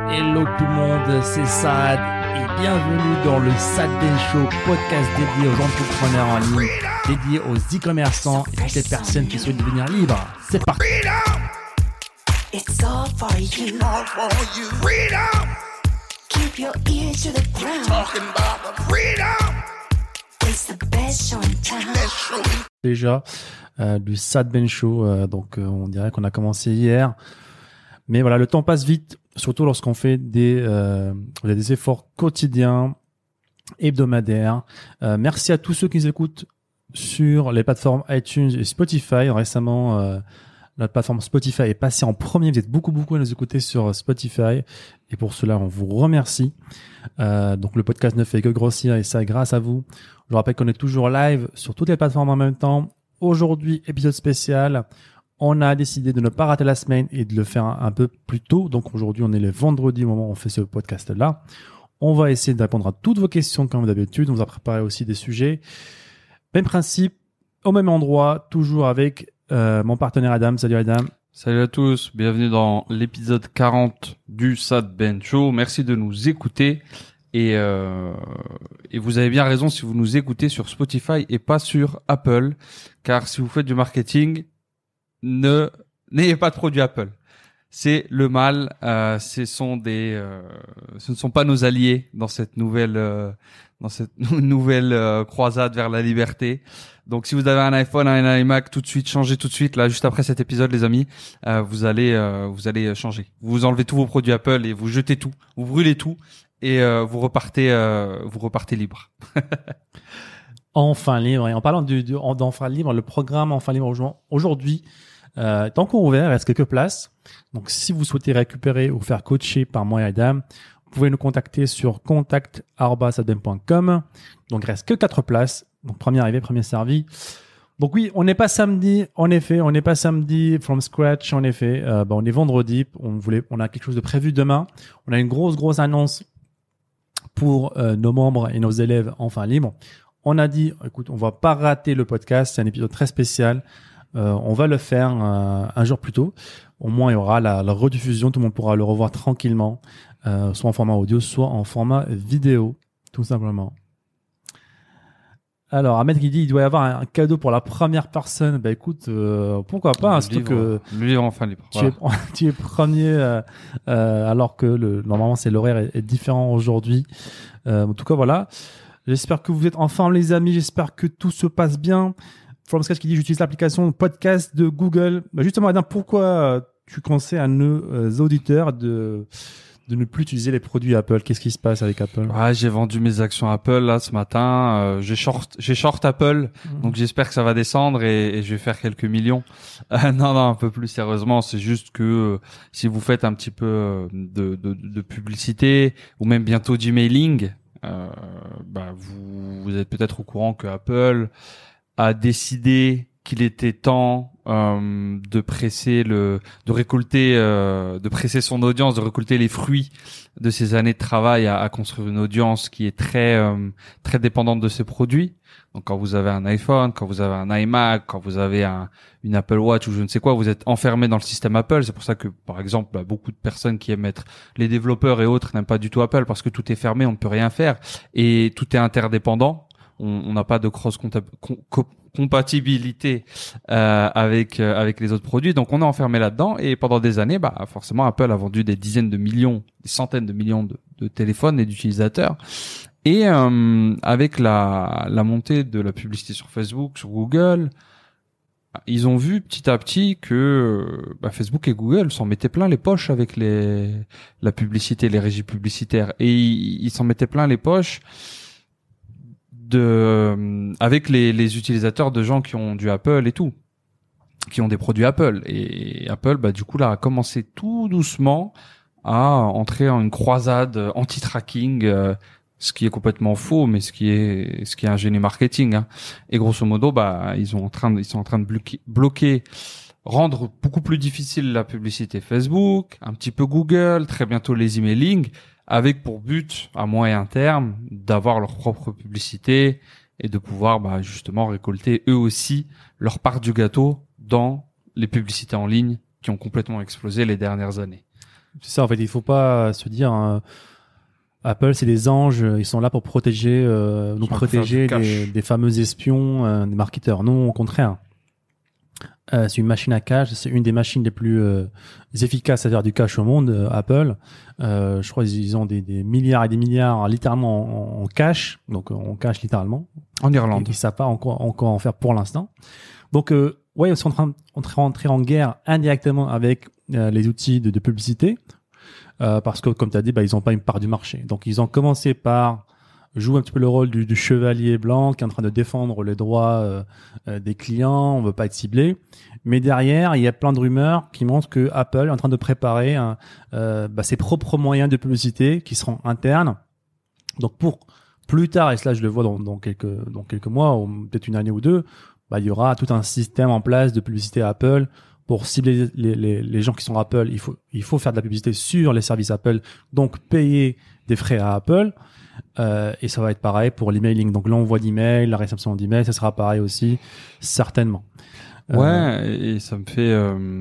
Hello tout le monde, c'est Saad et bienvenue dans le Saad Ben Show, podcast dédié aux entrepreneurs en ligne, dédié aux e-commerçants et toutes les personnes qui souhaitent devenir libres. C'est parti. It's all for you. All for you. Freedom. Keep your ears to the ground. Talking about the freedom. It's the best show in town. Déjà du Saad Ben Show, donc on dirait qu'on a commencé hier. Mais voilà, le temps passe vite, surtout lorsqu'on fait des efforts quotidiens, hebdomadaires. Merci à tous ceux qui nous écoutent sur les plateformes iTunes et Spotify. Récemment, la plateforme Spotify est passée en premier. Vous êtes beaucoup à nous écouter sur Spotify. Et pour cela, on vous remercie. Donc, le podcast ne fait que grossir et ça grâce à vous. Je vous rappelle qu'on est toujours live sur toutes les plateformes en même temps. Aujourd'hui, épisode spécial. On a décidé de ne pas rater la semaine et de le faire un peu plus tôt. Donc aujourd'hui, on est le vendredi au moment où on fait ce podcast-là. On va essayer de répondre à toutes vos questions comme d'habitude. On vous a préparé aussi des sujets. Même principe, au même endroit, toujours avec mon partenaire Adam. Salut Adam. Salut à tous, bienvenue dans l'épisode 40 du Saad Ben Show. Merci de nous écouter. Et vous avez bien raison si vous nous écoutez sur Spotify et pas sur Apple. Car si vous faites du marketing, n'ayez pas de produits Apple. C'est le mal. Ce ne sont pas nos alliés dans cette nouvelle croisade vers la liberté. Donc, si vous avez un iPhone, un iMac, tout de suite, changez tout de suite. Là, juste après cet épisode, les amis, vous allez changer. Vous enlevez tous vos produits Apple et vous jetez tout, vous brûlez tout et vous repartez libre. Enfin libre. Et en parlant d'enfin libre, le programme Enfin libre aujourd'hui est encore ouvert, il reste quelques places. Donc, si vous souhaitez récupérer ou faire coacher par moi et Adam, vous pouvez nous contacter sur contact@saadben.com. Donc, il reste que 4 places. Donc, premier arrivé, premier servi. Donc oui, on n'est pas samedi, en effet. On n'est pas samedi from scratch, en effet. On est vendredi. On a quelque chose de prévu demain. On a une grosse annonce pour nos membres et nos élèves Enfin libres. On a dit, écoute, on va pas rater le podcast. C'est un épisode très spécial. On va le faire un jour plus tôt. Au moins, il y aura la rediffusion. Tout le monde pourra le revoir tranquillement, soit en format audio, soit en format vidéo, tout simplement. Alors, Ahmed qui dit, il doit y avoir un cadeau pour la première personne. Bah écoute, pourquoi pas, hein, surtout que le livre Enfin libre. Tu es premier, alors que normalement l'horaire est différent aujourd'hui. En tout cas, voilà. J'espère que vous êtes en forme, les amis. J'espère que tout se passe bien. From Scratch qui dit, j'utilise l'application podcast de Google. Bah justement, Adam, pourquoi tu conseilles à nos auditeurs de ne plus utiliser les produits Apple? Qu'est-ce qui se passe avec Apple? Ouais, j'ai vendu mes actions Apple là ce matin. J'ai short Apple, donc j'espère que ça va descendre et je vais faire quelques millions. Non, un peu plus sérieusement, c'est juste que si vous faites un petit peu de publicité ou même bientôt d'emailing, vous êtes peut-être au courant que Apple a décidé qu'il était temps de presser son audience, de récolter les fruits de ses années de travail à construire une audience qui est très dépendante de ses produits. Donc quand vous avez un iPhone, quand vous avez un iMac, quand vous avez une Apple Watch ou je ne sais quoi, vous êtes enfermé dans le système Apple. C'est pour ça que, par exemple, beaucoup de personnes qui aiment être les développeurs et autres n'aiment pas du tout Apple parce que tout est fermé, on ne peut rien faire et tout est interdépendant. On n'a pas de compatibilité avec les autres produits, donc on est enfermé là-dedans. Et pendant des années, forcément, Apple a vendu des dizaines de millions, des centaines de millions de téléphones et d'utilisateurs. Et avec la montée de la publicité sur Facebook, sur Google, ils ont vu petit à petit que Facebook et Google s'en mettaient plein les poches avec la publicité, les régies publicitaires, et ils s'en mettaient plein les poches avec les utilisateurs de gens qui ont du Apple et tout, qui ont des produits Apple. Et Apple, du coup, là, a commencé tout doucement à entrer en une croisade anti-tracking, ce qui est complètement faux, mais ce qui est un génie marketing, hein. Et grosso modo, ils sont en train de bloquer, rendre beaucoup plus difficile la publicité Facebook, un petit peu Google, très bientôt les emailing, avec pour but, à moyen terme, d'avoir leur propre publicité et de pouvoir justement récolter eux aussi leur part du gâteau dans les publicités en ligne qui ont complètement explosé les dernières années. C'est ça, en fait, il faut pas se dire Apple, c'est des anges, ils sont là pour protéger, nous protéger des fameux espions, des marketeurs. Non, au contraire. C'est une machine à cash, c'est une des machines les plus efficaces à faire du cash au monde, Apple. Je crois qu'ils ont des milliards et des milliards littéralement en cash, donc en cash littéralement. En Irlande. Ils savent pas encore en faire pour l'instant. Donc, ouais, ils sont en train d'entrer en guerre indirectement avec les outils de publicité. Parce que, comme tu as dit, ils ont pas une part du marché. Donc, ils ont commencé par jouer un petit peu le rôle du chevalier blanc qui est en train de défendre les droits des clients. On veut pas être ciblé. Mais derrière, il y a plein de rumeurs qui montrent que Apple est en train de préparer ses propres moyens de publicité qui seront internes. Donc, pour plus tard, et cela je le vois dans quelques mois, ou peut-être une année ou deux, il y aura tout un système en place de publicité Apple. Pour cibler les gens qui sont Apple, il faut faire de la publicité sur les services Apple, donc payer des frais à Apple. Et ça va être pareil pour l'emailing. Donc l'envoi d'email, la réception d'email, ça sera pareil aussi, certainement. Ouais, et ça me fait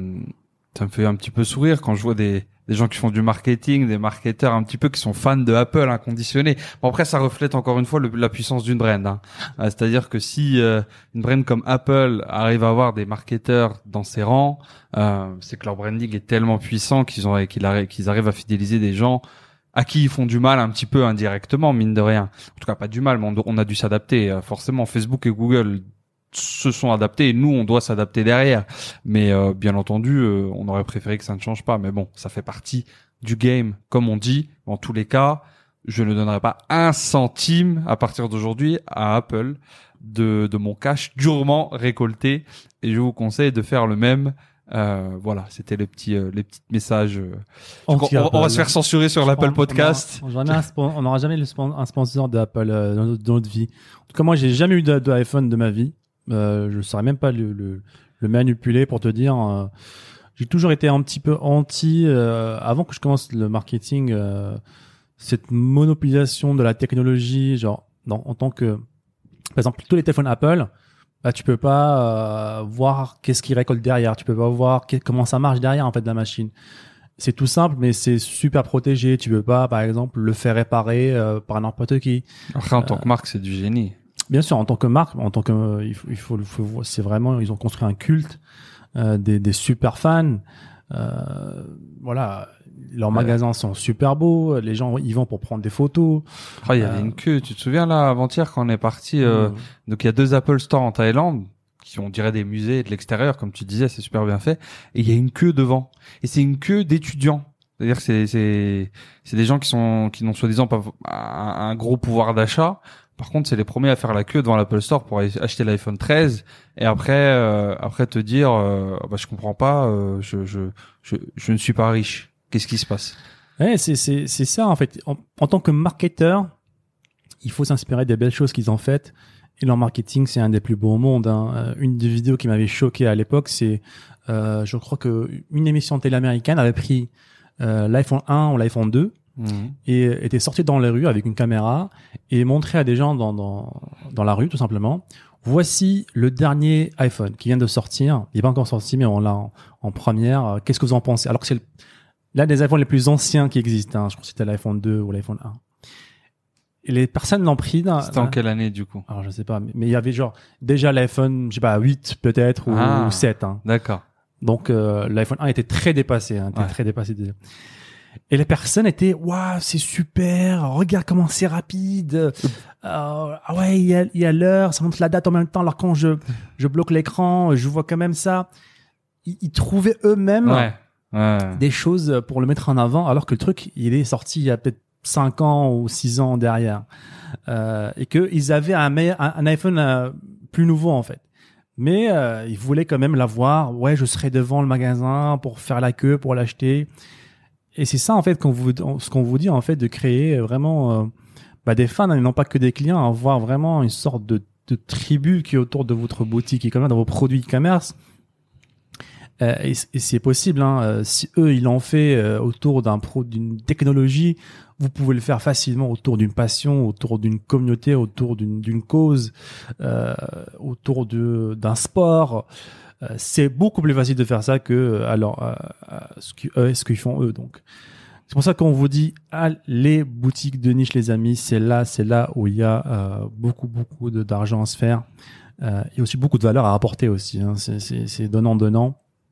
un petit peu sourire quand je vois des gens qui font du marketing, des marketeurs un petit peu qui sont fans de Apple inconditionnés. Bon, après, ça reflète encore une fois la puissance d'une brand. Hein. C'est-à-dire que si une brand comme Apple arrive à avoir des marketeurs dans ses rangs, c'est que leur branding est tellement puissant qu'ils arrivent à fidéliser des gens à qui ils font du mal un petit peu indirectement, mine de rien. En tout cas, pas du mal, mais on a dû s'adapter. Forcément, Facebook et Google se sont adaptés et nous on doit s'adapter derrière, mais bien entendu on aurait préféré que ça ne change pas, mais bon, ça fait partie du game, comme on dit. En tous les cas, je ne donnerai pas un centime à partir d'aujourd'hui à Apple de mon cash durement récolté, et je vous conseille de faire le même. Voilà, c'était les petits messages. On va se faire censurer sur l'Apple Podcast. On n'aura jamais un sponsor d'Apple dans notre vie. En tout cas, moi j'ai jamais eu d'iPhone de ma vie. Je saurais même pas le manipuler pour te dire. J'ai toujours été un petit peu anti avant que je commence le marketing. Cette monopolisation de la technologie, genre en tant que, par exemple, tous les téléphones Apple, tu peux pas voir qu'est-ce qu'ils récoltent derrière. Tu peux pas voir comment ça marche derrière en fait de la machine. C'est tout simple, mais c'est super protégé. Tu peux pas, par exemple, le faire réparer par n'importe qui. Après, en tant que marque, c'est du génie. Bien sûr, en tant que marque, il faut c'est vraiment, ils ont construit un culte, des super fans. Voilà, leurs magasins sont super beaux, les gens y vont pour prendre des photos. Il y avait une queue, tu te souviens là, avant-hier quand on est parti, donc il y a 2 Apple Store en Thaïlande, qui on dirait des musées de l'extérieur, comme tu disais, c'est super bien fait, et il y a une queue devant. Et c'est une queue d'étudiants. C'est-à-dire que c'est des gens qui n'ont soi-disant pas un gros pouvoir d'achat. Par contre, c'est les premiers à faire la queue devant l'Apple Store pour acheter l'iPhone 13 et après te dire je comprends pas, je ne suis pas riche. Qu'est-ce qui se passe? Ouais, c'est ça en fait. En tant que marketeur, il faut s'inspirer des belles choses qu'ils ont faites, et leur marketing c'est un des plus beaux au monde. Hein. Une des vidéos qui m'avait choqué à l'époque, c'est je crois que une émission télé américaine avait pris l'iPhone 1 ou l'iPhone 2 et était sorti dans les rues avec une caméra et montrait à des gens dans la rue tout simplement, voici le dernier iPhone qui vient de sortir, il n'est pas encore sorti mais on l'a en première, qu'est-ce que vous en pensez? Alors que c'est l'un des iPhones les plus anciens qui existent, hein. Je crois que c'était l'iPhone 2 ou l'iPhone 1. Et les personnes l'ont pris C'était en quelle année du coup? Alors je sais pas, mais il y avait genre déjà l'iPhone, je sais pas, 8 peut-être ou 7. Hein. D'accord. Donc l'iPhone 1 était très dépassé, hein, très dépassé déjà. Et les personnes étaient, waouh, c'est super, regarde comment c'est rapide. Ah ouais, il y a l'heure, ça montre la date en même temps. Alors quand je bloque l'écran, je vois quand même ça. Ils trouvaient eux-mêmes des choses pour le mettre en avant, alors que le truc, il est sorti il y a peut-être 5 ans ou 6 ans derrière. Et qu'ils avaient un iPhone plus nouveau en fait. Mais ils voulaient quand même l'avoir. Ouais, je serai devant le magasin pour faire la queue, pour l'acheter. Et c'est ça en fait ce qu'on vous dit en fait, de créer vraiment des fans, et non pas que des clients, avoir vraiment une sorte de tribu qui est autour de votre boutique et quand même dans vos produits e-commerce. Et c'est possible, hein. Si eux ils l'ont fait autour d'une technologie, vous pouvez le faire facilement autour d'une passion, autour d'une communauté, autour d'une cause, autour d'un sport. c'est beaucoup plus facile de faire ça que ce qu'ils font eux. Donc, c'est pour ça qu'on vous dit, les boutiques de niche, les amis, c'est là où il y a beaucoup d'argent à se faire. Et aussi beaucoup de valeur à apporter aussi. Hein. C'est donnant.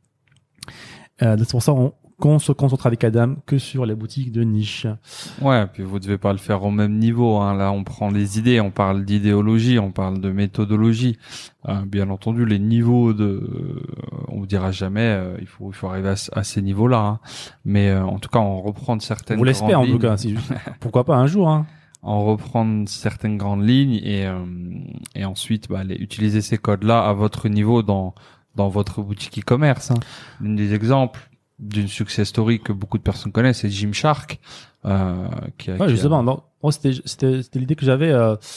C'est pour ça qu'on se concentre avec Adam que sur les boutiques de niche. Ouais, puis vous devez pas le faire au même niveau. Hein. Là, on prend les idées, on parle d'idéologie, on parle de méthodologie. Bien entendu, les niveaux on vous dira jamais. Il faut arriver à ces niveaux-là. Hein. Mais en tout cas, on reprend certaines. On l'espère en tout cas. Pourquoi pas un jour. Hein. En reprendre certaines grandes lignes et ensuite utiliser ces codes-là à votre niveau dans votre boutique e-commerce. Hein. L'un des exemples d'une success story que beaucoup de personnes connaissent, c'est Gymshark. Justement, c'était l'idée que j'avais.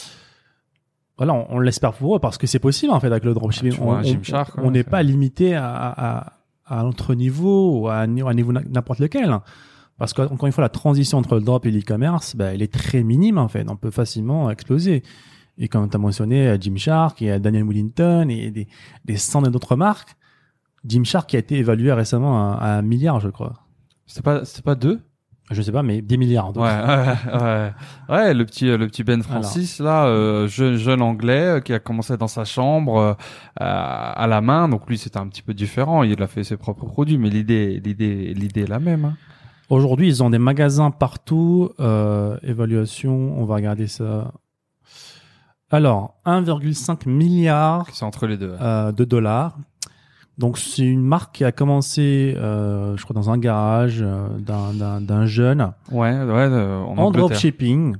Voilà, on l'espère pour eux parce que c'est possible en fait avec le dropshipping. On n'est pas limité à notre niveau ou à un niveau n'importe lequel. Parce qu'encore une fois, la transition entre le drop et l'e-commerce, elle est très minime en fait. On peut facilement exploser. Et comme tu as mentionné Gymshark et Daniel Wellington et des centaines d'autres marques, Gymshark qui a été évalué récemment à 1 milliard, je crois. C'est pas 2? Je sais pas, mais des milliards. Donc. Ouais, le petit Ben Francis, là, jeune anglais qui a commencé dans sa chambre à la main. Donc lui, c'était un petit peu différent. Il a fait ses propres produits, mais l'idée est la même. Hein. Aujourd'hui, ils ont des magasins partout. Évaluation, on va regarder ça. Alors, 1,5 milliard. C'est entre les deux. De dollars. Donc, c'est une marque qui a commencé, je crois, dans un garage d'un jeune. En dropshipping,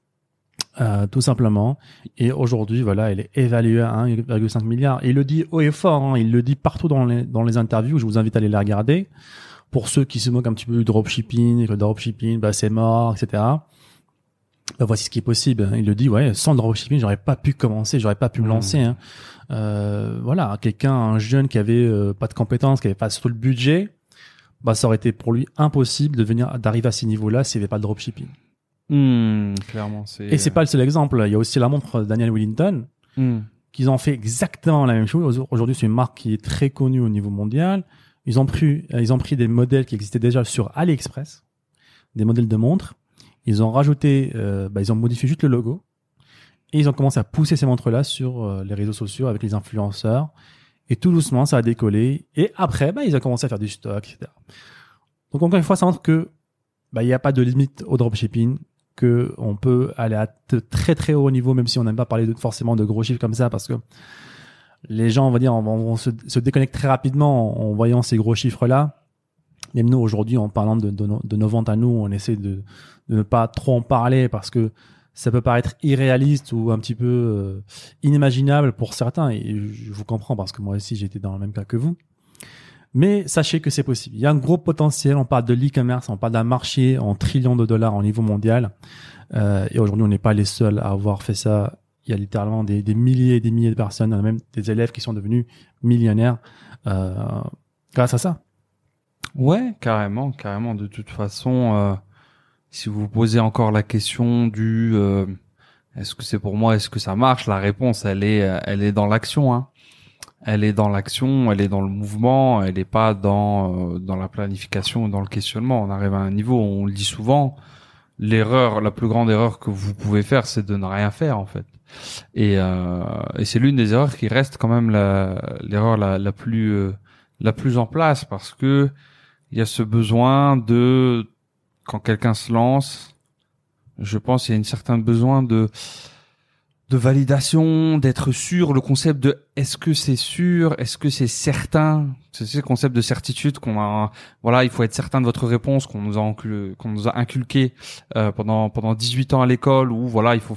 tout simplement. Et aujourd'hui, voilà, elle est évaluée à 1,5 milliard. Et il le dit haut et fort. Hein, il le dit partout dans les interviews. Je vous invite à aller les regarder. Pour ceux qui se moquent un petit peu du dropshipping, que le dropshipping, c'est mort, etc. Voici ce qui est possible. Il le dit, sans le dropshipping, j'aurais pas pu commencer, j'aurais pas pu me lancer. Hein. Un jeune qui avait pas de compétences, qui avait pas surtout le budget, ça aurait été pour lui impossible d'arriver à ces niveaux-là s'il n'y avait pas le dropshipping. Clairement, Et c'est pas le seul exemple. Il y a aussi la montre Daniel Wellington, qu'ils ont fait exactement la même chose. Aujourd'hui, c'est une marque qui est très connue au niveau mondial. Ils ont pris des modèles qui existaient déjà sur AliExpress, des modèles de montres. Ils ont rajouté, ils ont modifié juste le logo et ils ont commencé à pousser ces montres-là sur les réseaux sociaux avec les influenceurs. Et tout doucement, ça a décollé. Et après, ils ont commencé à faire du stock, etc. Donc encore une fois, ça montre que il n'y a pas de limite au dropshipping, que on peut aller à de très très haut niveau, même si on n'aime pas parler forcément de gros chiffres comme ça, parce que les gens, on va dire, vont se déconnecter très rapidement en voyant ces gros chiffres-là. Même nous, aujourd'hui, en parlant de nos ventes à nous, on essaie de ne pas trop en parler parce que ça peut paraître irréaliste ou un petit peu inimaginable pour certains. Et je vous comprends parce que moi aussi, j'étais dans le même cas que vous. Mais sachez que c'est possible. Il y a un gros potentiel. On parle de l'e-commerce, on parle d'un marché en trillions de dollars au niveau mondial. Et aujourd'hui, on n'est pas les seuls à avoir fait ça. Il y a littéralement des milliers et des milliers de personnes, même des élèves qui sont devenus millionnaires grâce à ça. Ouais, carrément. De toute façon, si vous vous posez encore la question du est-ce que c'est pour moi, est-ce que ça marche, la réponse elle est dans l'action. Hein. Elle est dans l'action, elle est dans le mouvement, elle est pas dans la planification ou dans le questionnement. On arrive à un niveau, on le dit souvent, la plus grande erreur que vous pouvez faire, c'est de ne rien faire en fait. Et c'est l'une des erreurs qui reste quand même l'erreur la plus en place, parce que il y a ce besoin de, quand quelqu'un se lance, je pense il y a une certaine besoin de validation, d'être sûr, le concept de est-ce que c'est sûr, est-ce que c'est certain, c'est ce concept de certitude qu'on a, voilà, il faut être certain de votre réponse qu'on nous a inculqué pendant 18 ans à l'école, où voilà, il faut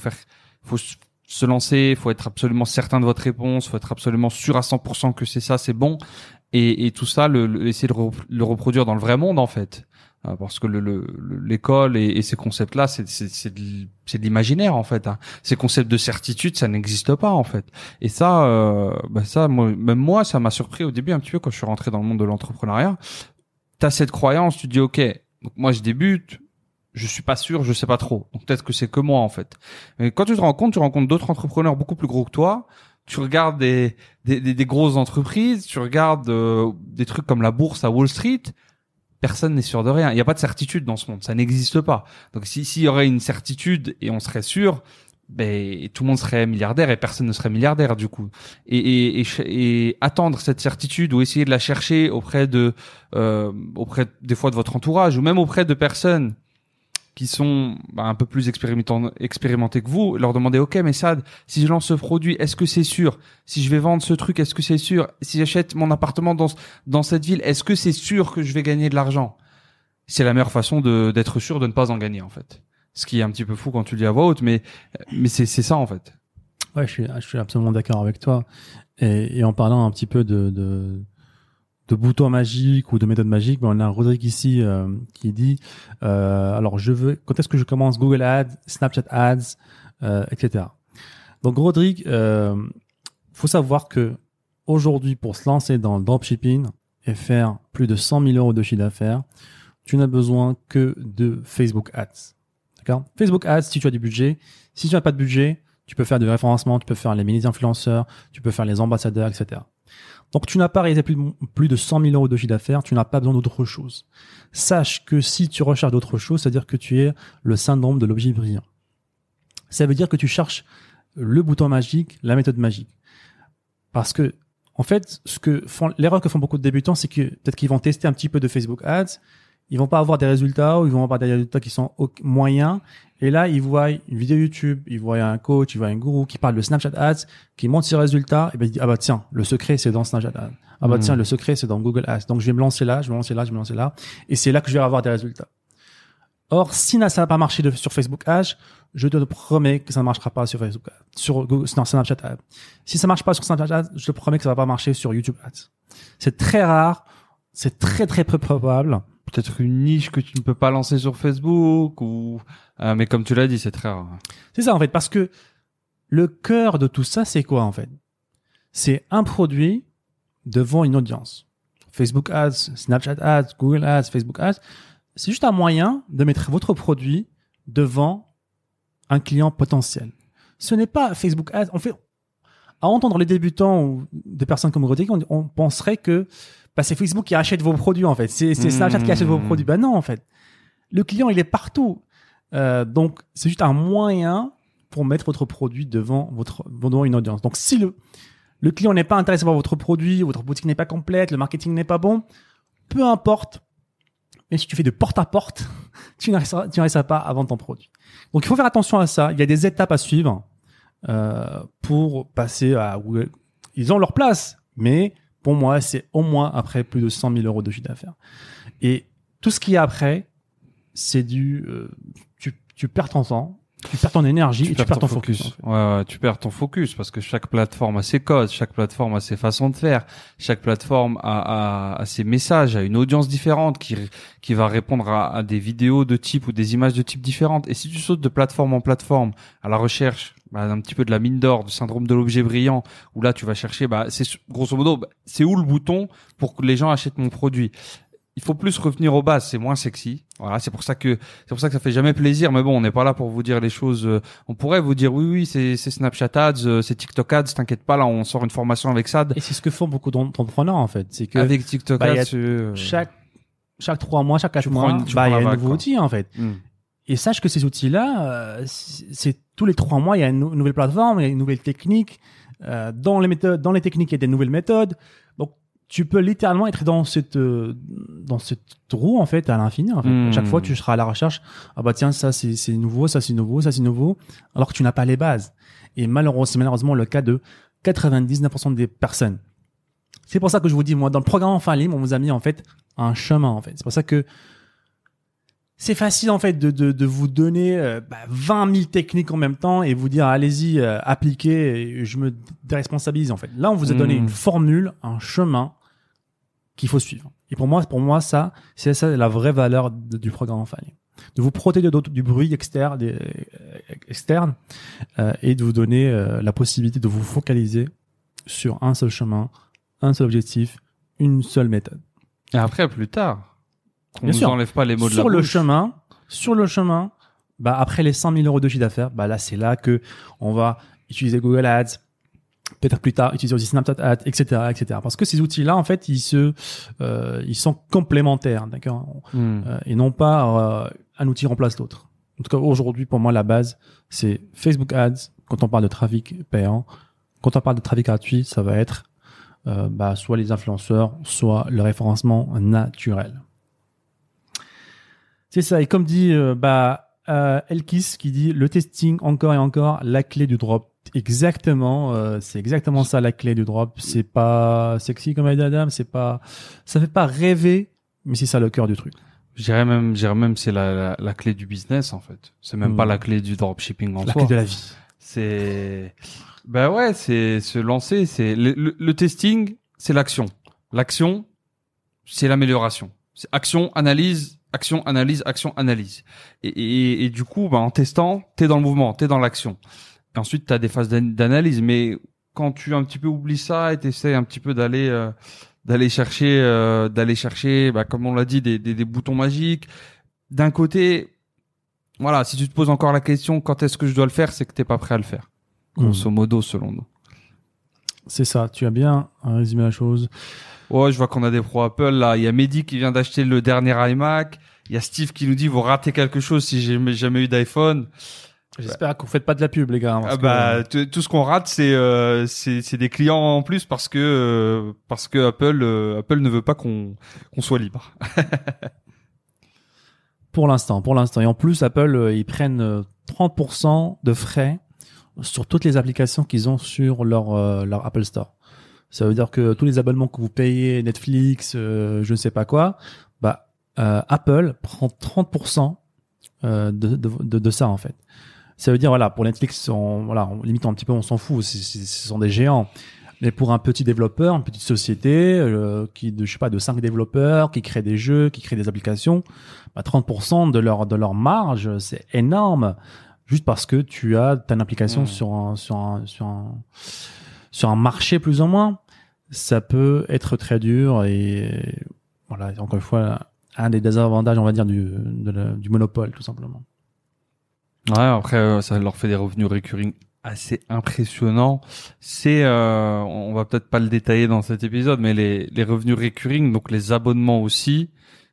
se lancer, il faut être absolument certain de votre réponse, il faut être absolument sûr à 100% que c'est bon, et tout ça, essayer de le reproduire dans le vrai monde en fait. Parce que l'école et ces concepts-là, c'est de l'imaginaire en fait. Hein. Ces concepts de certitude, ça n'existe pas en fait. Et ça, moi, ça m'a surpris au début un petit peu quand je suis rentré dans le monde de l'entrepreneuriat. T'as cette croyance, tu te dis ok, donc moi je débute, je suis pas sûr, je sais pas trop. Donc peut-être que c'est que moi en fait. Mais quand tu te rends compte d'autres entrepreneurs beaucoup plus gros que toi, tu regardes des grosses entreprises, tu regardes des trucs comme la bourse à Wall Street, personne n'est sûr de rien. Il n'y a pas de certitude dans ce monde, ça n'existe pas. Donc s'il y aurait une certitude et on serait sûr, ben tout le monde serait milliardaire et personne ne serait milliardaire du coup. Et attendre cette certitude ou essayer de la chercher auprès des fois de votre entourage ou même auprès de personnes qui sont un peu plus expérimentés que vous, leur demander OK mais Sad, si je lance ce produit, est-ce que c'est sûr? Si je vais vendre ce truc, est-ce que c'est sûr? Si j'achète mon appartement dans cette ville, est-ce que c'est sûr que je vais gagner de l'argent? C'est la meilleure façon d'être sûr de ne pas en gagner en fait. Ce qui est un petit peu fou quand tu le dis à voix haute, mais c'est ça en fait. Ouais, je suis absolument d'accord avec toi. Et en parlant un petit peu de boutons magiques ou de méthodes magiques, on a Rodrigue ici qui dit alors quand est-ce que je commence Google Ads, Snapchat Ads, etc. Donc Rodrigue, faut savoir que aujourd'hui pour se lancer dans le dropshipping et faire plus de 100 000 euros de chiffre d'affaires, tu n'as besoin que de Facebook Ads. D'accord? Facebook Ads, si tu as du budget. Si tu n'as pas de budget, tu peux faire du référencement, tu peux faire les mini-influenceurs, tu peux faire les ambassadeurs, etc. Donc, tu n'as pas réalisé plus de 100 000 euros de chiffre d'affaires, tu n'as pas besoin d'autre chose. Sache que si tu recherches d'autre chose, c'est-à-dire que tu es le syndrome de l'objet brillant. Ça veut dire que tu cherches le bouton magique, la méthode magique. Parce que, en fait, l'erreur que font beaucoup de débutants, c'est que peut-être qu'ils vont tester un petit peu de Facebook Ads, ils vont pas avoir des résultats ou ils vont avoir des résultats qui sont moyens. Et là, ils voient une vidéo YouTube, ils voient un coach, ils voient un gourou qui parle de Snapchat Ads, qui montre ses résultats. Et ben, ils disent, ah bah tiens, le secret, c'est dans Snapchat Ads. Ah bah tiens, le secret, c'est dans Google Ads. Donc, je vais me lancer là, je vais me lancer là, je vais me lancer là. Et c'est là que je vais avoir des résultats. Or, si ça n'a pas marché sur Facebook Ads, je te promets que ça ne marchera pas sur Facebook Ads, sur Snapchat Ads. Si ça marche pas sur Snapchat Ads, je te promets que ça va pas marcher sur YouTube Ads. C'est très rare, c'est très très peu probable. Peut-être une niche que tu ne peux pas lancer sur Facebook mais comme tu l'as dit, c'est très rare. C'est ça en fait, parce que le cœur de tout ça, c'est quoi en fait? C'est un produit devant une audience. Facebook Ads, Snapchat Ads, Google Ads, Facebook Ads, c'est juste un moyen de mettre votre produit devant un client potentiel. Ce n'est pas Facebook Ads. À entendre les débutants ou des personnes comme Rodrigue, on penserait que c'est Facebook qui achète vos produits en fait. C'est Snapchat qui achète vos produits. Ben non en fait. Le client il est partout. Donc c'est juste un moyen pour mettre votre produit devant une audience. Donc si le client n'est pas intéressé par votre produit, votre boutique n'est pas complète, le marketing n'est pas bon, peu importe. Mais si tu fais de porte à porte, tu n'arriveras pas à vendre ton produit. Donc il faut faire attention à ça. Il y a des étapes à suivre pour passer à Google. Ils ont leur place, mais pour moi, c'est au moins après plus de 100 000 euros de chiffre d'affaires. Et tout ce qui est après, c'est tu perds ton temps, tu perds ton énergie et tu perds ton focus. En fait. Ouais, tu perds ton focus parce que chaque plateforme a ses codes, chaque plateforme a ses façons de faire, chaque plateforme a ses messages, a une audience différente qui va répondre à des vidéos de type ou des images de type différentes. Et si tu sautes de plateforme en plateforme à la recherche un petit peu de la mine d'or, du syndrome de l'objet brillant, où là tu vas chercher, c'est grosso modo, c'est où le bouton pour que les gens achètent mon produit. Il faut plus revenir aux bases, c'est moins sexy. Voilà, c'est pour ça que ça fait jamais plaisir. Mais bon, on n'est pas là pour vous dire les choses. On pourrait vous dire oui, c'est Snapchat Ads, c'est TikTok Ads. T'inquiète pas, là, on sort une formation avec ça. Et c'est ce que font beaucoup d'entrepreneurs en fait. C'est que avec TikTok Ads, chaque 3 mois, chaque 4 mois, il y a un nouveau outil en fait. Et sache que ces outils-là, c'est tous les 3 mois, il y a une nouvelle plateforme, il y a une nouvelle technique. Dans les techniques, il y a des nouvelles méthodes. Donc, tu peux littéralement être dans cette roue en fait à l'infini. En fait. Chaque fois, tu seras à la recherche. Ah bah tiens, ça c'est nouveau, ça c'est nouveau, ça c'est nouveau. Alors que tu n'as pas les bases. Et c'est malheureusement le cas de 99% des personnes. C'est pour ça que je vous dis, moi, dans le programme Enfin Libre, on vous a mis en fait un chemin en fait. C'est pour ça que c'est facile en fait de vous donner 20 000 techniques en même temps et vous dire allez-y, appliquez, et je me déresponsabilise en fait. Là, on vous a donné une formule, un chemin qu'il faut suivre. Et pour moi, ça, c'est ça la vraie valeur du programme Enfin Libre. De vous protéger du bruit externe et de vous donner la possibilité de vous focaliser sur un seul chemin, un seul objectif, une seule méthode. Et après, plus tard, on Bien nous sûr. enlève pas les mots de la Sur le bouche. chemin, après les 100 000 euros de chiffre d'affaires, là, c'est là que on va utiliser Google Ads, peut-être plus tard utiliser aussi Snapchat Ads, etc., etc. Parce que ces outils-là, en fait, ils sont complémentaires, d'accord, et non pas un outil remplace l'autre. En tout cas, aujourd'hui, pour moi, la base, c'est Facebook Ads. Quand on parle de trafic payant, quand on parle de trafic gratuit, ça va être soit les influenceurs, soit le référencement naturel. C'est ça. Et comme dit Elkis qui dit le testing encore et encore, la clé du drop. Exactement, c'est exactement ça la clé du drop. C'est pas sexy comme a dit Adam, ça fait pas rêver, mais c'est ça le cœur du truc. Je dirais même c'est la clé du business en fait. C'est même pas la clé du dropshipping en la soi. La clé de la vie. C'est c'est se lancer, c'est le testing, c'est l'action. L'action, c'est l'amélioration. C'est action, analyse, action, analyse, action, analyse. Et du coup, en testant, t'es dans le mouvement, t'es dans l'action. Et ensuite, t'as des phases d'analyse, mais quand tu un petit peu oublies ça et t'essaies un petit peu d'aller chercher, comme on l'a dit, des boutons magiques. D'un côté, voilà, si tu te poses encore la question, quand est-ce que je dois le faire, c'est que t'es pas prêt à le faire. Grosso modo, selon nous. C'est ça. Tu as bien résumé la chose. Ouais, je vois qu'on a des pros Apple, là. Il y a Mehdi qui vient d'acheter le dernier iMac. Il y a Steve qui nous dit, vous ratez quelque chose si j'ai jamais eu d'iPhone. J'espère que vous faites pas de la pub, les gars. Tout ce qu'on rate, c'est des clients en plus parce que Apple ne veut pas qu'on soit libre. Pour l'instant. Et en plus, Apple, ils prennent 30% de frais sur toutes les applications qu'ils ont sur leur Apple Store. Ça veut dire que tous les abonnements que vous payez, Netflix, je ne sais pas quoi, Apple prend 30% de ça en fait. Ça veut dire voilà, pour Netflix, on limite un petit peu, on s'en fout, ce sont des géants. Mais pour un petit développeur, une petite société de 5 développeurs qui créent des jeux, qui créent des applications, 30% de leur marge, c'est énorme, juste parce que tu as une application sur un marché plus ou moins. Ça peut être très dur et voilà, encore une fois, un des désavantages, on va dire, du monopole, tout simplement. Ouais, après, ça leur fait des revenus recurring assez impressionnants. On va peut-être pas le détailler dans cet épisode, mais les revenus recurring, donc les abonnements aussi,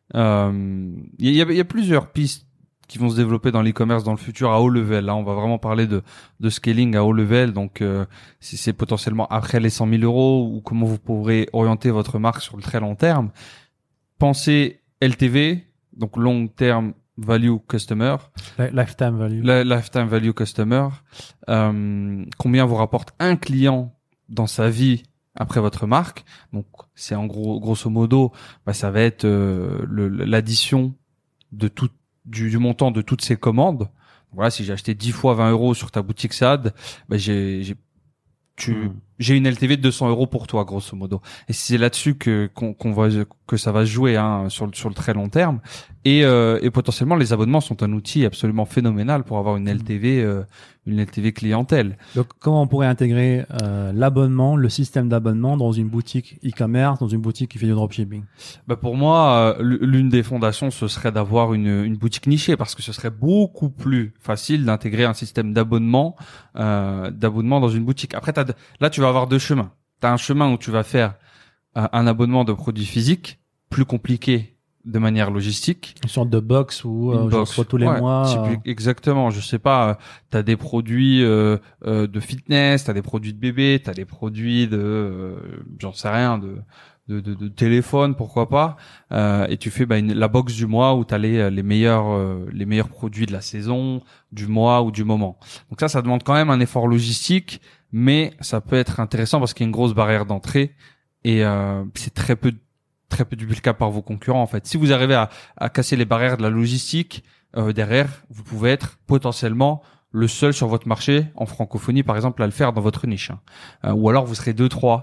il y a plusieurs pistes qui vont se développer dans l'e-commerce dans le futur à haut level. Là, on va vraiment parler de scaling à haut level. Donc, c'est potentiellement après les 100 000 euros ou comment vous pourrez orienter votre marque sur le très long terme. Pensez LTV, donc long term value customer. Lifetime value. Lifetime value customer. Combien vous rapporte un client dans sa vie après votre marque. Donc, c'est en grosso modo, ça va être l'addition de du montant de toutes ces commandes. Voilà, si j'ai acheté 10 fois 20 euros sur ta boutique SAD, j'ai une LTV de 200 euros pour toi, grosso modo. Et c'est là-dessus que ça va se jouer, sur le très long terme. Et potentiellement, les abonnements sont un outil absolument phénoménal pour avoir une LTV clientèle. Donc, comment on pourrait intégrer l'abonnement, le système d'abonnement dans une boutique e-commerce, dans une boutique qui fait du dropshipping? Pour moi, l'une des fondations, ce serait d'avoir une boutique nichée, parce que ce serait beaucoup plus facile d'intégrer un système d'abonnement dans une boutique. Après, là, tu vas avoir deux chemins. T'as un chemin où tu vas faire un abonnement de produits physiques, plus compliqué de manière logistique. Une sorte de box où je reçois tous les mois. Exactement. Je sais pas, t'as des produits de fitness, t'as des produits de bébé, t'as des produits j'en sais rien, de téléphone, pourquoi pas. Et tu fais la box du mois où t'as les meilleurs produits de la saison, du mois ou du moment. Donc ça demande quand même un effort logistique, mais ça peut être intéressant parce qu'il y a une grosse barrière d'entrée et c'est très peu duplicable par vos concurrents en fait. Si vous arrivez à casser les barrières de la logistique, derrière, vous pouvez être potentiellement le seul sur votre marché en francophonie, par exemple, à le faire dans votre niche. Ou alors vous serez 2-3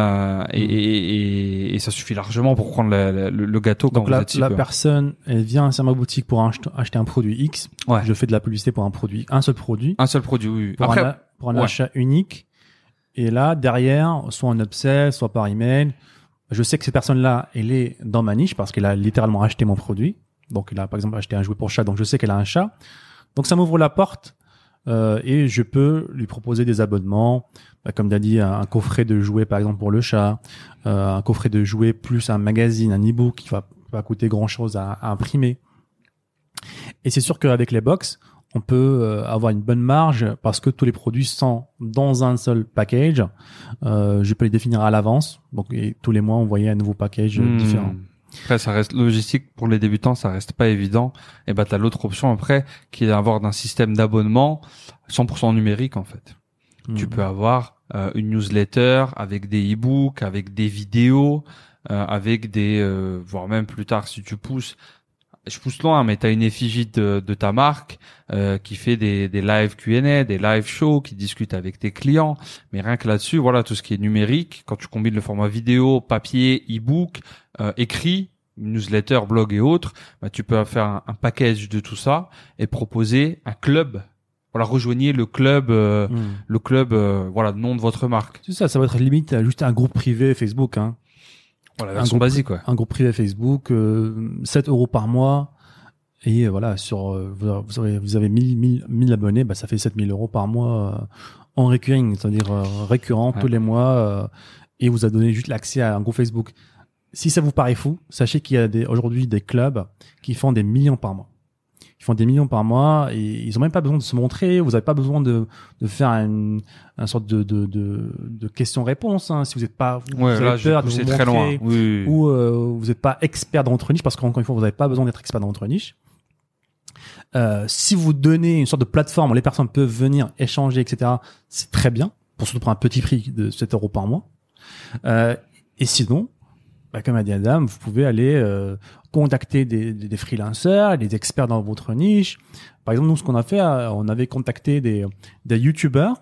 et ça suffit largement pour prendre le gâteau. Donc quand vous êtes la personne, elle vient sur ma boutique pour acheter un produit X. Ouais. Je fais de la publicité pour un seul produit. Un seul produit, oui. Pour un achat unique. Et là, derrière, soit en upsell, soit par email, je sais que cette personne-là, elle est dans ma niche parce qu'elle a littéralement acheté mon produit. Donc, elle a, par exemple, acheté un jouet pour chat. Donc, je sais qu'elle a un chat. Donc, ça m'ouvre la porte et je peux lui proposer des abonnements, comme tu as dit, un coffret de jouets par exemple pour le chat, un coffret de jouets plus un magazine, un e-book qui va pas coûter grand chose à imprimer. Et c'est sûr qu'avec les box, on peut avoir une bonne marge parce que tous les produits sont dans un seul package. Je peux les définir à l'avance, donc et tous les mois on voyait un nouveau package différent. Après, ça reste logistique pour les débutants, ça reste pas évident. Et bah, t'as l'autre option après, qui est d'avoir un système d'abonnement 100% numérique, en fait. Tu peux avoir une newsletter avec des e-books, avec des vidéos, avec des, voire même plus tard, si tu pousses, je pousse loin, mais t'as une effigie de ta marque qui fait des live Q&A, des live shows, qui discute avec tes clients. Mais rien que là-dessus, voilà, tout ce qui est numérique, quand tu combines le format vidéo, papier, e-book, écrit, newsletter, blog et autres, bah, tu peux faire un package de tout ça et proposer un club. Voilà, rejoignez le club, voilà, nom de votre marque. C'est ça va être limite juste un groupe privé Facebook, hein. Voilà, la version basique, ouais. Un groupe privé Facebook, 7 € par mois. Et voilà, sur vous avez 1000 abonnés, bah ça fait 7000 € par mois en recurring, c'est-à-dire récurrent tous les mois. Et vous a donné juste l'accès à un groupe Facebook. Si ça vous paraît fou, sachez qu'il y a aujourd'hui des clubs qui font des millions par mois. Ils font des millions par mois et ils ont même pas besoin de se montrer. Vous n'avez pas besoin de faire une sorte de question-réponse. Hein. Si vous n'êtes pas, vous avez peur de vous montrer, très loin. Oui. Ou vous n'êtes pas expert dans votre niche, parce qu'encore une fois, vous n'avez pas besoin d'être expert dans votre niche. Si vous donnez une sorte de plateforme où les personnes peuvent venir échanger, etc., c'est très bien, surtout pour un petit prix de 7 € par mois. Et sinon, comme a dit Adam, vous pouvez aller contacter des freelancers, des experts dans votre niche. Par exemple, nous, ce qu'on a fait, on avait contacté des YouTubers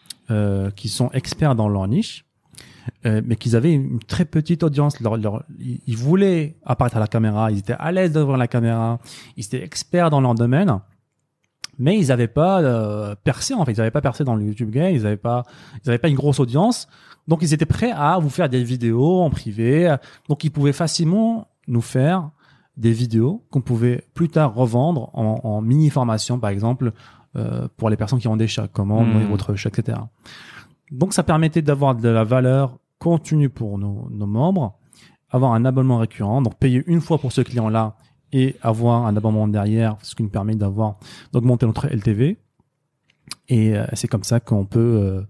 qui sont experts dans leur niche, mais qu'ils avaient une très petite audience. Ils voulaient apparaître à la caméra, ils étaient à l'aise devant la caméra, ils étaient experts dans leur domaine, mais ils n'avaient pas percé, en fait. Ils n'avaient pas percé dans le YouTube game, ils n'avaient pas une grosse audience. Donc, ils étaient prêts à vous faire des vidéos en privé. Donc, ils pouvaient facilement nous faire des vidéos qu'on pouvait plus tard revendre en mini-formation, par exemple, pour les personnes qui ont des chats, comment nourrir votre chat, etc. Donc, ça permettait d'avoir de la valeur continue pour nos membres, avoir un abonnement récurrent, donc payer une fois pour ce client-là et avoir un abonnement derrière, ce qui nous permet d'augmenter notre LTV. Et c'est comme ça qu'on peut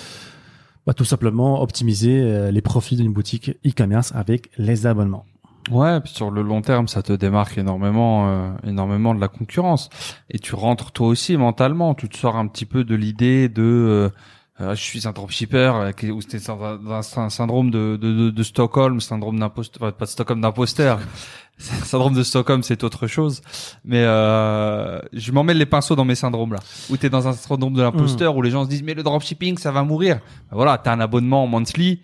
tout simplement optimiser les profits d'une boutique e-commerce avec les abonnements. Ouais, puis sur le long terme, ça te démarque énormément de la concurrence. Et tu rentres toi aussi mentalement, tu te sors un petit peu de l'idée de je suis un dropshipper, ou c'était un syndrome de Stockholm, syndrome d'imposteur, enfin, pas de Stockholm d'imposteur. Syndrome de Stockholm, c'est autre chose. Mais je m'emmêle les pinceaux dans mes syndromes là. Où t'es dans un syndrome de l'imposteur où les gens se disent mais le dropshipping ça va mourir. Ben voilà, t'as un abonnement monthly,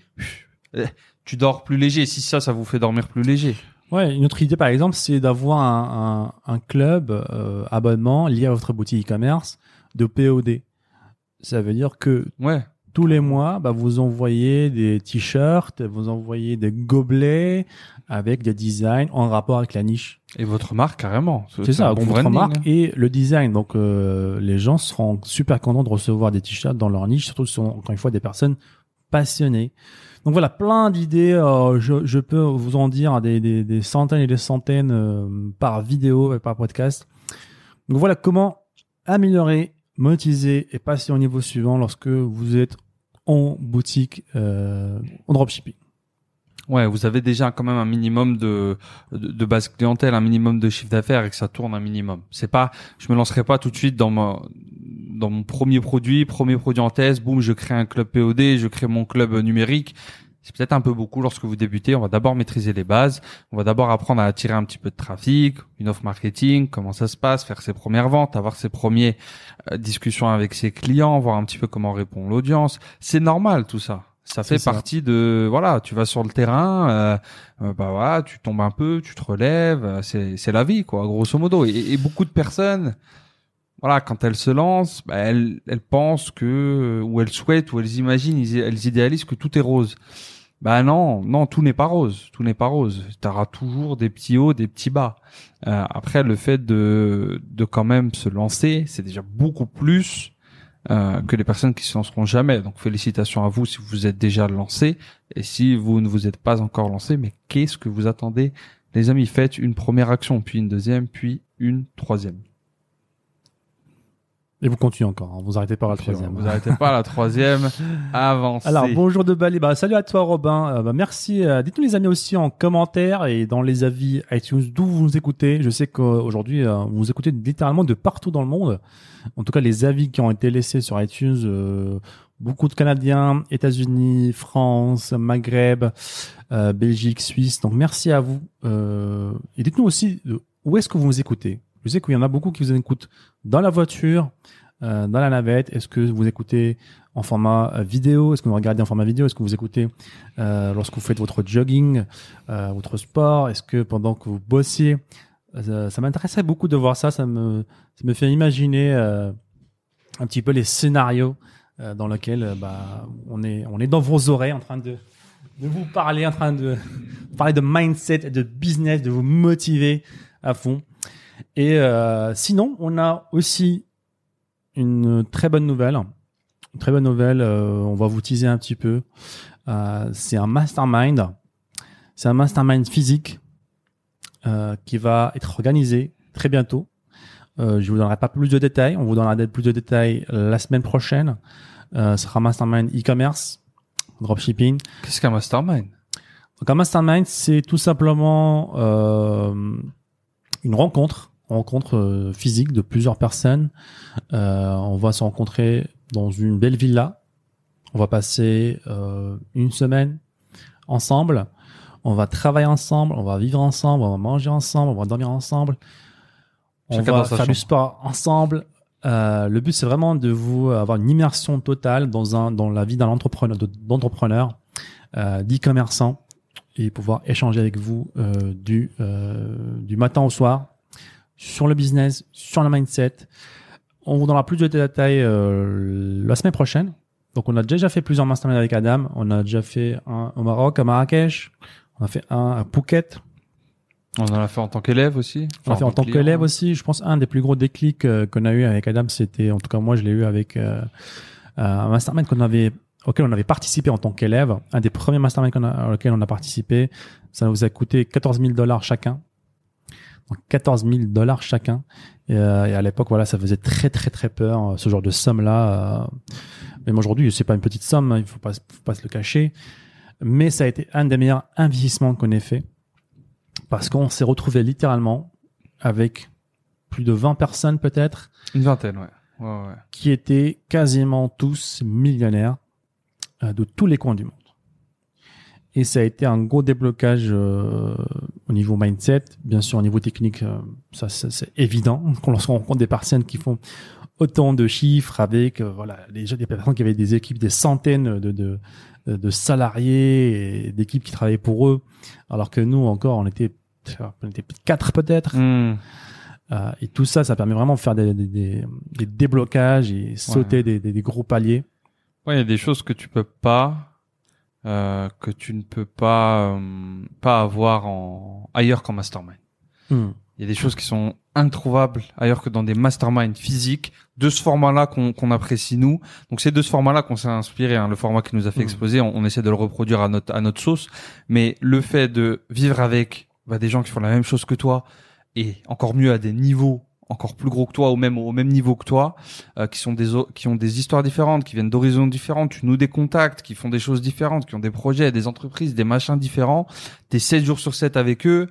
tu dors plus léger. Si ça vous fait dormir plus léger. Ouais, une autre idée par exemple, c'est d'avoir un club abonnement lié à votre boutique e-commerce de POD. Ça veut dire que tous les mois, vous envoyez des t-shirts, vous envoyez des gobelets avec des designs en rapport avec la niche. Et votre marque, carrément. C'est ça, votre marque et le design. Donc, les gens seront super contents de recevoir des t-shirts dans leur niche, surtout si ce sont, encore une fois, des personnes passionnées. Donc voilà, plein d'idées. Je peux vous en dire des centaines et des centaines par vidéo et par podcast. Donc voilà comment améliorer, monétiser et passer au niveau suivant lorsque vous êtes en boutique en dropshipping. Ouais, vous avez déjà quand même un minimum de base clientèle, un minimum de chiffre d'affaires et que ça tourne un minimum. C'est pas, je me lancerai pas tout de suite dans mon premier produit en test, boum, je crée un club POD, je crée mon club numérique. C'est peut-être un peu beaucoup lorsque vous débutez. On va d'abord maîtriser les bases. On va d'abord apprendre à attirer un petit peu de trafic, une offre marketing, comment ça se passe, faire ses premières ventes, avoir ses premières discussions avec ses clients, voir un petit peu comment répond l'audience. C'est normal tout ça. Ça fait partie de, voilà, tu vas sur le terrain, voilà, tu tombes un peu, tu te relèves, c'est la vie, quoi, grosso modo. Et beaucoup de personnes, voilà, quand elles se lancent, elles pensent que, ou elles souhaitent, ou elles imaginent, elles idéalisent que tout est rose. Non, tout n'est pas rose. Tout n'est pas rose. T'auras toujours des petits hauts, des petits bas. Après, le fait de quand même se lancer, c'est déjà beaucoup plus que les personnes qui se lanceront jamais. Donc félicitations à vous si vous êtes déjà lancés, et si vous ne vous êtes pas encore lancé, mais qu'est-ce que vous attendez, les amis? Faites une première action, puis une deuxième, puis une troisième. Et vous continuez encore, hein. Vous arrêtez pas à la troisième. Vous arrêtez pas à la troisième, avancez. Alors, bonjour de Bali. Salut à toi, Robin. Merci. Dites-nous les amis aussi en commentaire et dans les avis iTunes d'où vous nous écoutez. Je sais qu'aujourd'hui, vous nous écoutez littéralement de partout dans le monde. En tout cas, les avis qui ont été laissés sur iTunes, beaucoup de Canadiens, États-Unis, France, Maghreb, Belgique, Suisse. Donc, merci à vous. Et dites-nous aussi où est-ce que vous nous écoutez. Je sais qu'il y en a beaucoup qui vous écoutent dans la voiture, dans la navette. Est-ce que vous écoutez en format vidéo? Est-ce que vous regardez en format vidéo? Est-ce que vous écoutez lorsque vous faites votre jogging, votre sport? Est-ce que pendant que vous bossiez? Ça m'intéresserait beaucoup de voir ça. Ça me fait imaginer un petit peu les scénarios dans lesquels on est dans vos oreilles en train de vous parler, en train de parler de mindset, de business, de vous motiver à fond. Et sinon, on a aussi une très bonne nouvelle. Une très bonne nouvelle, on va vous teaser un petit peu. C'est un mastermind. C'est un mastermind physique qui va être organisé très bientôt. Je vous donnerai pas plus de détails. On vous donnera plus de détails la semaine prochaine. Ce sera un mastermind e-commerce, dropshipping. Qu'est-ce qu'un mastermind? Donc un mastermind, c'est tout simplement une rencontre physique de plusieurs personnes. On va se rencontrer dans une belle villa. On va passer une semaine ensemble. On va travailler ensemble, on va vivre ensemble, on va manger ensemble, on va dormir ensemble. On va faire du sport ensemble. Le but, c'est vraiment de vous avoir une immersion totale dans la vie d'un d'entrepreneur, d'e-commerçant, et pouvoir échanger avec vous du matin au soir sur le business, sur le mindset. On vous donnera plus de détails la semaine prochaine. Donc, on a déjà fait plusieurs masterminds avec Adam. On a déjà fait un au Maroc, à Marrakech. On a fait un à Phuket. On en a fait en tant qu'élève aussi. On a fait en tant qu'élève aussi. Je pense un des plus gros déclics qu'on a eu avec Adam, c'était, en tout cas moi, je l'ai eu avec un mastermind auquel on avait participé en tant qu'élève. Un des premiers masterminds auquel on a participé. Ça nous a coûté $14,000 chacun. Donc $14,000 chacun. Et à l'époque, voilà, ça faisait très très très peur, ce genre de somme-là. Même aujourd'hui, c'est pas une petite somme, il faut pas se le cacher. Mais ça a été un des meilleurs investissements qu'on ait fait. Parce qu'on s'est retrouvé littéralement avec plus de 20 personnes peut-être. Une vingtaine, ouais. Qui étaient quasiment tous millionnaires de tous les coins du monde. Et ça a été un gros déblocage au niveau mindset. Bien sûr, au niveau technique, ça c'est évident. Lorsqu'on rencontre des personnes qui font autant de chiffres avec des personnes qui avaient des équipes, des centaines de salariés et d'équipes qui travaillaient pour eux, alors que nous encore on était 4 peut-être. Et tout ça permet vraiment de faire des déblocages et sauter des gros paliers. Ouais, il y a des choses que tu peux pas que tu ne peux pas avoir ailleurs qu'en mastermind. Il y a des choses qui sont introuvables ailleurs que dans des masterminds physiques de ce format-là qu'on apprécie nous. Donc c'est de ce format-là qu'on s'est inspiré, hein, le format qui nous a fait exploser. On essaie de le reproduire à notre sauce, mais le fait de vivre avec des gens qui font la même chose que toi et encore mieux à des niveaux encore plus gros que toi, au même niveau que toi, qui ont des histoires différentes, qui viennent d'horizons différents, tu noues des contacts, qui font des choses différentes, qui ont des projets, des entreprises, des machins différents. T'es 7 jours sur 7 avec eux.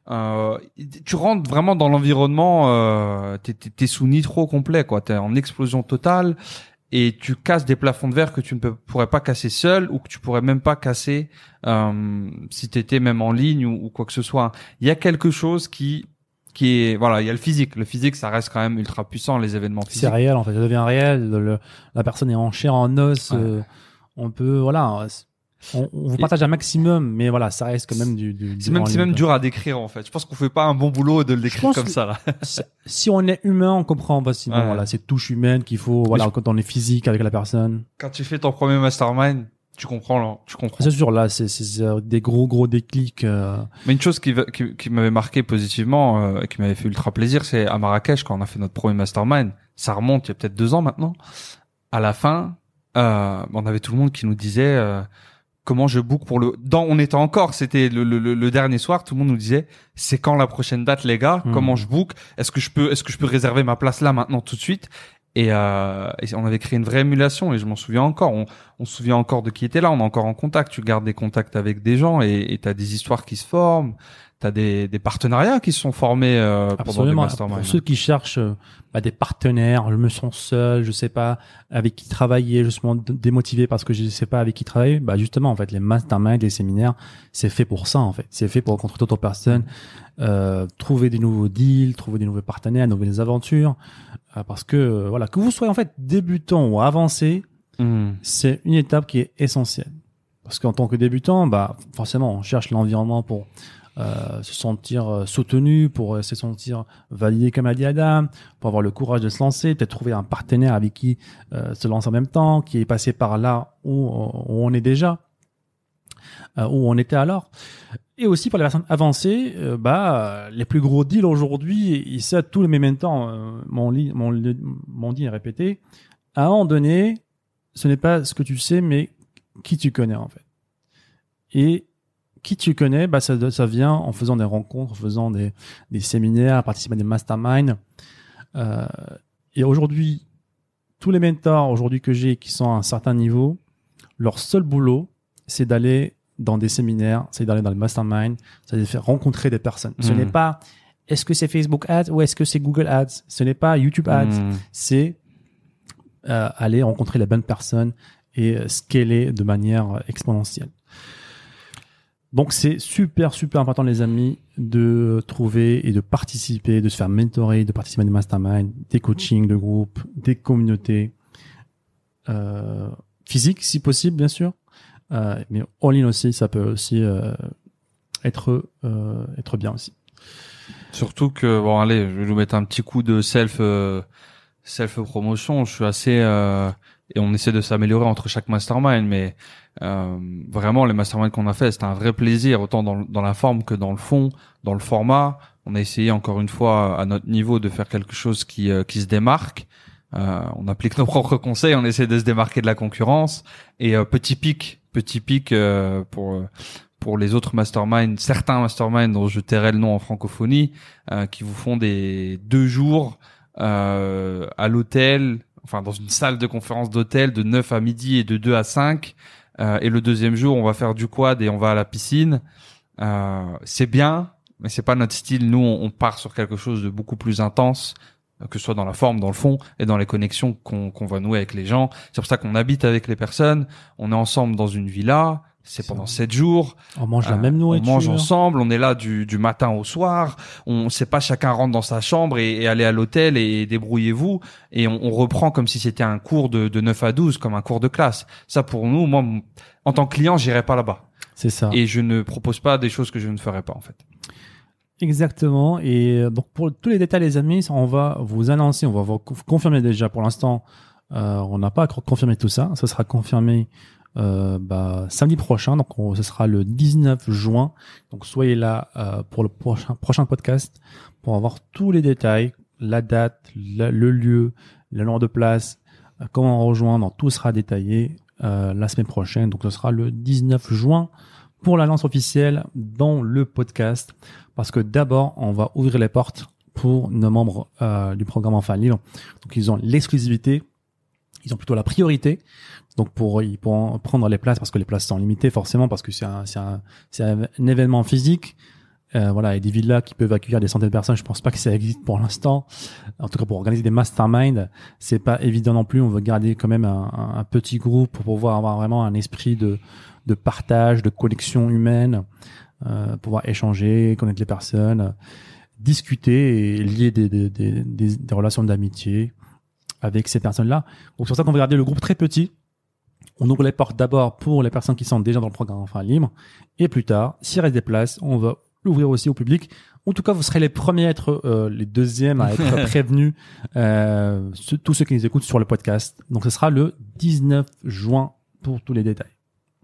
Tu rentres vraiment dans l'environnement, t'es sous nitro complet, quoi. T'es en explosion totale et tu casses des plafonds de verre que tu ne pourrais pas casser seul ou que tu pourrais même pas casser si t'étais même en ligne ou quoi que ce soit. Il y a quelque chose qui est, voilà, il y a le physique, ça reste quand même ultra puissant, les événements physiques. C'est réel, en fait, ça devient réel, la personne est en chair, en os, on peut, voilà, on vous partage un maximum, mais voilà, ça reste quand même c'est même dur à décrire, en fait. Je pense qu'on fait pas un bon boulot de le décrire comme ça, là. Si on est humain, on comprend facilement, voilà, c'est touche humaine qu'il faut, voilà, quand on est physique avec la personne. Quand tu fais ton premier mastermind, tu comprends. C'est sûr, là, c'est des gros déclics. Mais une chose qui m'avait marqué positivement, et qui m'avait fait ultra plaisir, c'est à Marrakech, quand on a fait notre premier mastermind. Ça remonte, il y a peut-être 2 ans maintenant. à la fin, on avait tout le monde qui nous disait comment je book pour on était encore, c'était le dernier soir, tout le monde nous disait c'est quand la prochaine date les gars, comment je book, est-ce que je peux réserver ma place là maintenant tout de suite. Et on avait créé une vraie émulation et je m'en souviens encore. On se souvient encore de qui était là. On est encore en contact. Tu gardes des contacts avec des gens et t'as des histoires qui se forment. T'as des partenariats qui se sont formés pendant des masterminds. Pour ceux qui cherchent des partenaires, je me sens seul, je sais pas avec qui travailler, je suis démotivé parce que je sais pas avec qui travailler. Justement, en fait, les masterminds, les séminaires, c'est fait pour ça, en fait. C'est fait pour rencontrer d'autres personnes, trouver des nouveaux deals, trouver des nouveaux partenaires, de nouvelles aventures. Parce que, voilà, que vous soyez en fait débutant ou avancé, c'est une étape qui est essentielle. Parce qu'en tant que débutant, forcément, on cherche l'environnement pour se sentir soutenu, pour se sentir validé comme a dit Adam, pour avoir le courage de se lancer, peut-être trouver un partenaire avec qui se lancer en même temps, qui est passé par là où on est déjà, où on était alors. Et aussi pour les personnes avancées, les plus gros deals aujourd'hui, et ça tous les mentors m'ont dit et répété, à un moment donné, ce n'est pas ce que tu sais, mais qui tu connais en fait. Et qui tu connais, ça vient en faisant des rencontres, en faisant des séminaires, en participant à des masterminds. Et aujourd'hui, tous les mentors aujourd'hui que j'ai qui sont à un certain niveau, leur seul boulot, c'est d'aller dans des séminaires, c'est d'aller dans le mastermind, c'est de faire rencontrer des personnes. Ce n'est pas est-ce que c'est Facebook Ads ou est-ce que c'est Google Ads, ce n'est pas YouTube Ads, c'est aller rencontrer les bonnes personnes et scaler de manière exponentielle. Donc c'est super important les amis de trouver et de participer, de se faire mentorer, de participer à des masterminds, des coachings de groupe, des communautés physiques si possible bien sûr. Mais all-in aussi, ça peut aussi être bien aussi. Surtout que je vais nous mettre un petit coup de self promotion. Je suis assez et on essaie de s'améliorer entre chaque mastermind, mais vraiment les masterminds qu'on a fait, c'était un vrai plaisir, autant dans la forme que dans le fond, dans le format. On a essayé encore une fois à notre niveau de faire quelque chose qui se démarque. On applique nos propres conseils, on essaie de se démarquer de la concurrence et petit pic pour les autres masterminds, certains masterminds dont je tairai le nom en francophonie, qui vous font des 2 jours à l'hôtel, enfin dans une salle de conférence d'hôtel de 9 à midi et de 2 à 5, et le deuxième jour on va faire du quad et on va à la piscine. C'est bien, mais c'est pas notre style. Nous on part sur quelque chose de beaucoup plus intense, que ce soit dans la forme, dans le fond et dans les connexions qu'on va nouer avec les gens. C'est pour ça qu'on habite avec les personnes, on est ensemble dans une villa, c'est pendant 7 jours. On mange la même nourriture. On mange ensemble, on est là du matin au soir. On sait pas chacun rentre dans sa chambre et aller à l'hôtel et débrouillez-vous. Et on reprend comme si c'était un cours de 9 à 12, comme un cours de classe. Ça pour nous, moi, en tant que client, j'irai pas là-bas. C'est ça. Et je ne propose pas des choses que je ne ferai pas, en fait. Exactement. Et donc pour tous les détails, les amis, on va vous annoncer, on va vous confirmer déjà. Pour l'instant, on n'a pas confirmé tout ça. Ça sera confirmé samedi prochain. Donc ce sera le 19 juin. Donc soyez là pour le prochain podcast pour avoir tous les détails, la date, le lieu, le nombre de places, comment rejoindre. Tout sera détaillé la semaine prochaine. Donc ce sera le 19 juin pour l'annonce officielle dans le podcast. Parce que d'abord, on va ouvrir les portes pour nos membres du programme Enfin Libre. Donc, ils ont l'exclusivité, ils ont plutôt la priorité. Donc, ils pourront prendre les places parce que les places sont limitées forcément parce que c'est un événement physique. Et des villas qui peuvent accueillir des centaines de personnes, je pense pas que ça existe pour l'instant. En tout cas, pour organiser des masterminds, c'est pas évident non plus. On veut garder quand même un petit groupe pour pouvoir avoir vraiment un esprit de partage, de connexion humaine. Pouvoir échanger, connaître les personnes, discuter et lier des relations d'amitié avec ces personnes-là. Donc c'est pour ça qu'on va garder le groupe très petit. On ouvre les portes d'abord pour les personnes qui sont déjà dans le programme Enfin Libre et plus tard, s'il reste des places, on va l'ouvrir aussi au public. En tout cas, vous serez les premiers à être les deuxièmes à être prévenus, tous ceux qui nous écoutent sur le podcast. Donc ce sera le 19 juin pour tous les détails.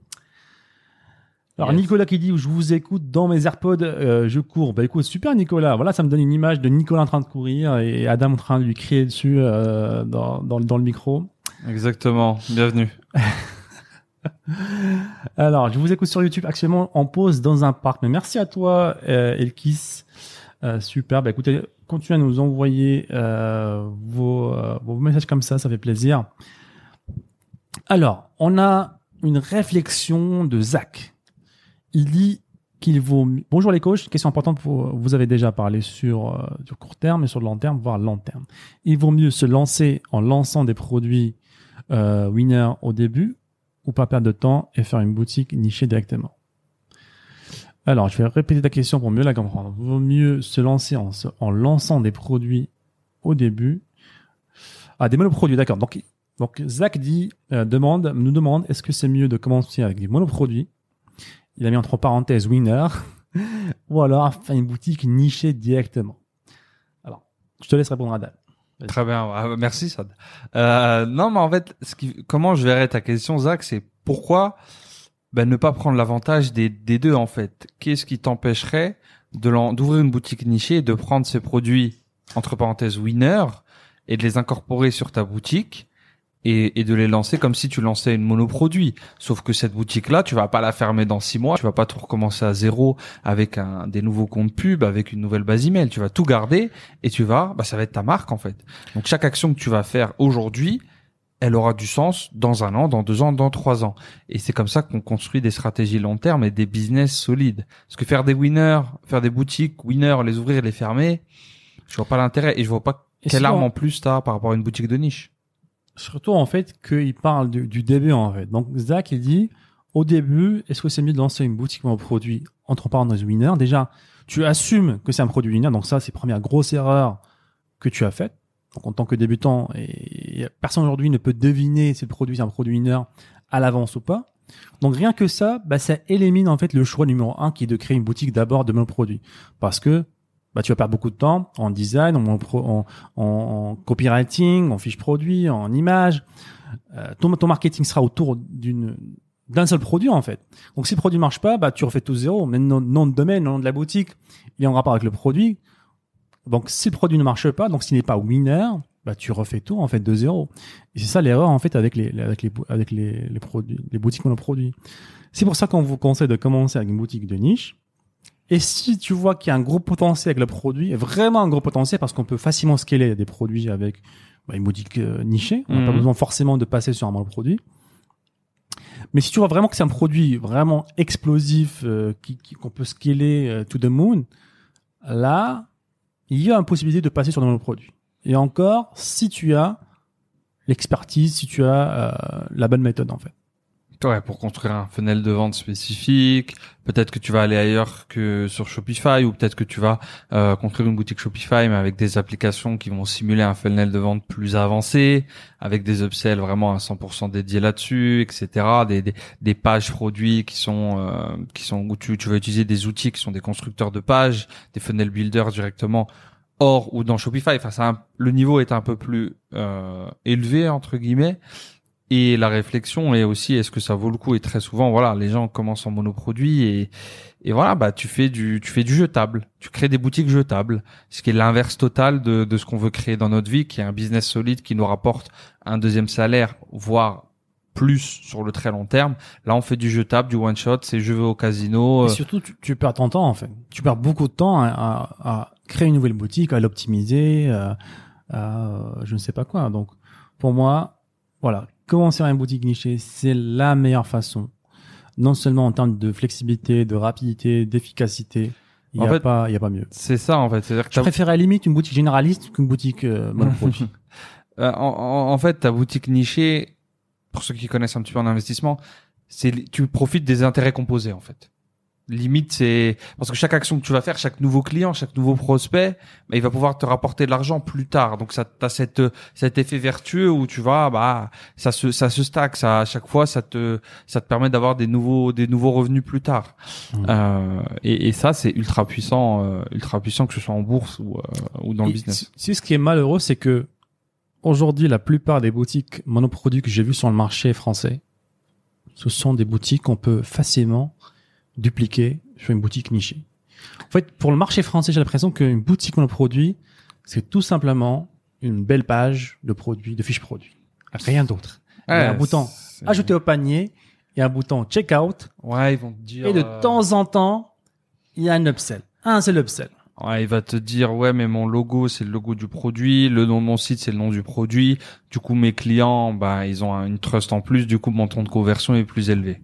Alors Nicolas qui dit je vous écoute dans mes AirPods, je cours. Écoute, super Nicolas. Voilà, ça me donne une image de Nicolas en train de courir et Adam en train de lui crier dessus dans le micro. Exactement. Bienvenue. Alors, je vous écoute sur YouTube actuellement en pause dans un parc. Mais merci à toi, Elkis. Super. Bah, écoutez, continuez à nous envoyer vos messages comme ça fait plaisir. Alors, on a une réflexion de Zach. Il dit qu'il vaut... Bonjour les coachs, question importante pour vous avez déjà parlé sur court terme et sur le long terme, voire long terme. Il vaut mieux se lancer en lançant des produits winner au début ou pas perdre de temps et faire une boutique nichée directement. Alors, je vais répéter ta question pour mieux la comprendre. Il vaut mieux se lancer en lançant des produits au début. Ah, des monoproduits, d'accord. Donc Zach dit, nous demande, est-ce que c'est mieux de commencer avec des monoproduits? Il a mis entre parenthèses winner, ou alors faire une boutique nichée directement. Alors, je te laisse répondre à Dan. Très bien, merci Sad. Non, mais en fait, comment je verrais ta question, Zach, c'est pourquoi ne pas prendre l'avantage des deux en fait. Qu'est-ce qui t'empêcherait d'ouvrir une boutique nichée et de prendre ces produits entre parenthèses winner et de les incorporer sur ta boutique et de les lancer comme si tu lançais une monoproduit. Sauf que cette boutique-là, tu vas pas la fermer dans 6 mois, tu vas pas tout recommencer à zéro avec des nouveaux comptes pub, avec une nouvelle base email. Tu vas tout garder et ça va être ta marque en fait. Donc chaque action que tu vas faire aujourd'hui, elle aura du sens dans 1 an, dans 2 ans, dans 3 ans. Et c'est comme ça qu'on construit des stratégies long terme et des business solides. Parce que faire des winners, faire des boutiques winners, les ouvrir et les fermer, je vois pas l'intérêt et je vois pas quelle arme en plus t'as par rapport à une boutique de niche. Surtout, en fait, qu'il parle du début, en fait. Donc, Zach, il dit, au début, est-ce que c'est mieux de lancer une boutique ou un produit entre parenthèses winner? Déjà, tu assumes que c'est un produit winner. Donc ça, c'est la première grosse erreur que tu as faite. Donc, en tant que débutant, et personne aujourd'hui ne peut deviner si le produit c'est un produit winner à l'avance ou pas. Donc, rien que ça, ça élimine, en fait, le choix numéro 1 qui est de créer une boutique d'abord de monoproduit. Parce que, tu vas perdre beaucoup de temps en design, en copywriting, en fiche produit, en images. Ton marketing sera autour d'un seul produit, en fait. Donc, si le produit marche pas, tu refais tout zéro. Mais nom de domaine, nom de la boutique, il est en rapport avec le produit. Donc, si le produit ne marche pas, donc s'il n'est pas winner, tu refais tout, en fait, de zéro. Et c'est ça l'erreur, en fait, avec les produits, les boutiques monoproduits. C'est pour ça qu'on vous conseille de commencer avec une boutique de niche. Et si tu vois qu'il y a un gros potentiel avec le produit, vraiment un gros potentiel, parce qu'on peut facilement scaler des produits avec une boutique nichée, on n'a pas besoin forcément de passer sur un monoproduit. Mais si tu vois vraiment que c'est un produit vraiment explosif, qu'on peut scaler to the moon, là, il y a une possibilité de passer sur des monoproduits. Et encore, si tu as l'expertise, si tu as la bonne méthode, en fait. Ouais, pour construire un funnel de vente spécifique, peut-être que tu vas aller ailleurs que sur Shopify, ou peut-être que tu vas construire une boutique Shopify mais avec des applications qui vont simuler un funnel de vente plus avancé, avec des upsells vraiment à 100% dédiés là-dessus, etc. Des pages produits qui sont où tu vas utiliser des outils qui sont des constructeurs de pages, des funnel builders directement hors ou dans Shopify. Enfin, le niveau est un peu plus élevé entre guillemets. Et la réflexion est aussi, est-ce que ça vaut le coup? Et très souvent, voilà, les gens commencent en monoproduit et voilà, tu fais du jetable. Tu crées des boutiques jetables. Ce qui est l'inverse total de ce qu'on veut créer dans notre vie, qui est un business solide qui nous rapporte un deuxième salaire, voire plus sur le très long terme. Là, on fait du jetable, du one shot, c'est je vais au casino. Et surtout, tu perds ton temps, en fait. Tu perds beaucoup de temps à créer une nouvelle boutique, à l'optimiser, je ne sais pas quoi. Donc, pour moi, voilà. Commencer une boutique nichée, c'est la meilleure façon. Non seulement en termes de flexibilité, de rapidité, d'efficacité. Il y a pas mieux. C'est ça, en fait. C'est-à-dire que je préfère à la limite une boutique généraliste qu'une boutique monoproduit. En fait, ta boutique nichée, pour ceux qui connaissent un petit peu en investissement, tu profites des intérêts composés, en fait. Limite, c'est parce que chaque action que tu vas faire, chaque nouveau client, chaque nouveau prospect, il va pouvoir te rapporter de l'argent plus tard. Donc ça t'as cet effet vertueux où tu vas ça se stack, ça à chaque fois ça te permet d'avoir des nouveaux revenus plus tard. Et ça c'est ultra puissant que ce soit en bourse ou dans le business. Ce qui est malheureux, c'est que aujourd'hui la plupart des boutiques monoproduits que j'ai vues sur le marché français, ce sont des boutiques qu'on peut facilement dupliquer sur une boutique nichée. En fait, pour le marché français, j'ai l'impression qu'une boutique monoproduit, c'est tout simplement une belle page de produits, de fiches produits. Rien d'autre. Il y a un bouton ajouter au panier, il y a un bouton checkout. Ouais, ils vont te dire. Et de temps en temps, il y a un upsell. Un seul upsell. Ouais, il va te dire, ouais, mais mon logo, c'est le logo du produit. Le nom de mon site, c'est le nom du produit. Du coup, mes clients, bah, ils ont une trust en plus. Du coup, mon taux de conversion est plus élevé.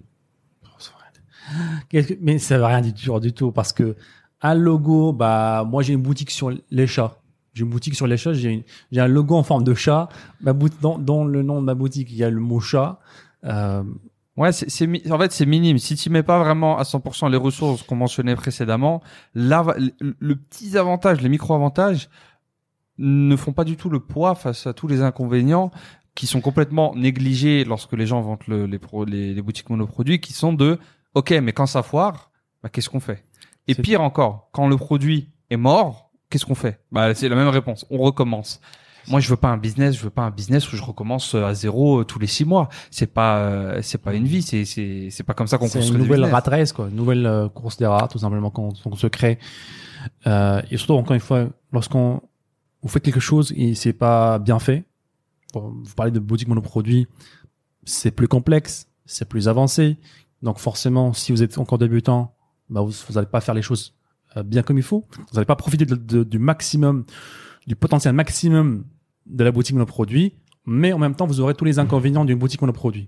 Mais ça veut rien dire du tout parce que un logo, bah, moi, j'ai une boutique sur les chats. J'ai une boutique sur les chats. J'ai un logo en forme de chat. Dans le nom de ma boutique, il y a le mot chat. Ouais, en fait, c'est minime. Si tu mets pas vraiment à 100% les ressources qu'on mentionnait précédemment, là, le petit avantage, les micro-avantages ne font pas du tout le poids face à tous les inconvénients qui sont complètement négligés lorsque les gens vendent les boutiques monoproduits, qui sont OK, mais quand ça foire, bah, qu'est-ce qu'on fait? Et pire encore, quand le produit est mort, qu'est-ce qu'on fait? Bah, c'est la même réponse. On recommence. Moi, je veux pas un business où je recommence à zéro tous les 6 mois. C'est pas une vie. C'est pas comme ça qu'on construit. C'est une nouvelle rat race, quoi. Une nouvelle course des rats, tout simplement, qu'on se crée. Et surtout, encore une fois, vous faites quelque chose et c'est pas bien fait. Vous parlez de boutique monoproduit, c'est plus complexe, c'est plus avancé. Donc, forcément, si vous êtes encore débutant, bah, vous allez pas faire les choses bien comme il faut. Vous n'allez pas profiter du maximum, du potentiel maximum de la boutique monoproduit, mais en même temps, vous aurez tous les inconvénients d'une boutique monoproduit.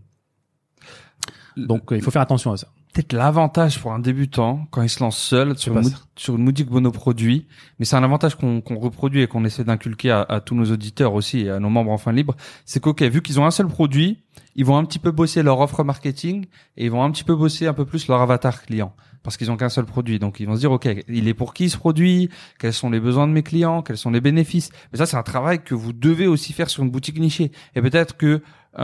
Donc, il faut faire attention à ça. Peut-être l'avantage pour un débutant, quand il se lance seul sur une boutique monoproduit, mais c'est un avantage qu'on reproduit et qu'on essaie d'inculquer à tous nos auditeurs aussi et à nos membres enfin libres, c'est qu'ok, vu qu'ils ont un seul produit, ils vont un petit peu bosser leur offre marketing et ils vont un petit peu bosser un peu plus leur avatar client. Parce qu'ils ont qu'un seul produit. Donc, ils vont se dire, OK, il est pour qui ce produit? Quels sont les besoins de mes clients? Quels sont les bénéfices? Mais ça, c'est un travail que vous devez aussi faire sur une boutique nichée. Et peut-être que,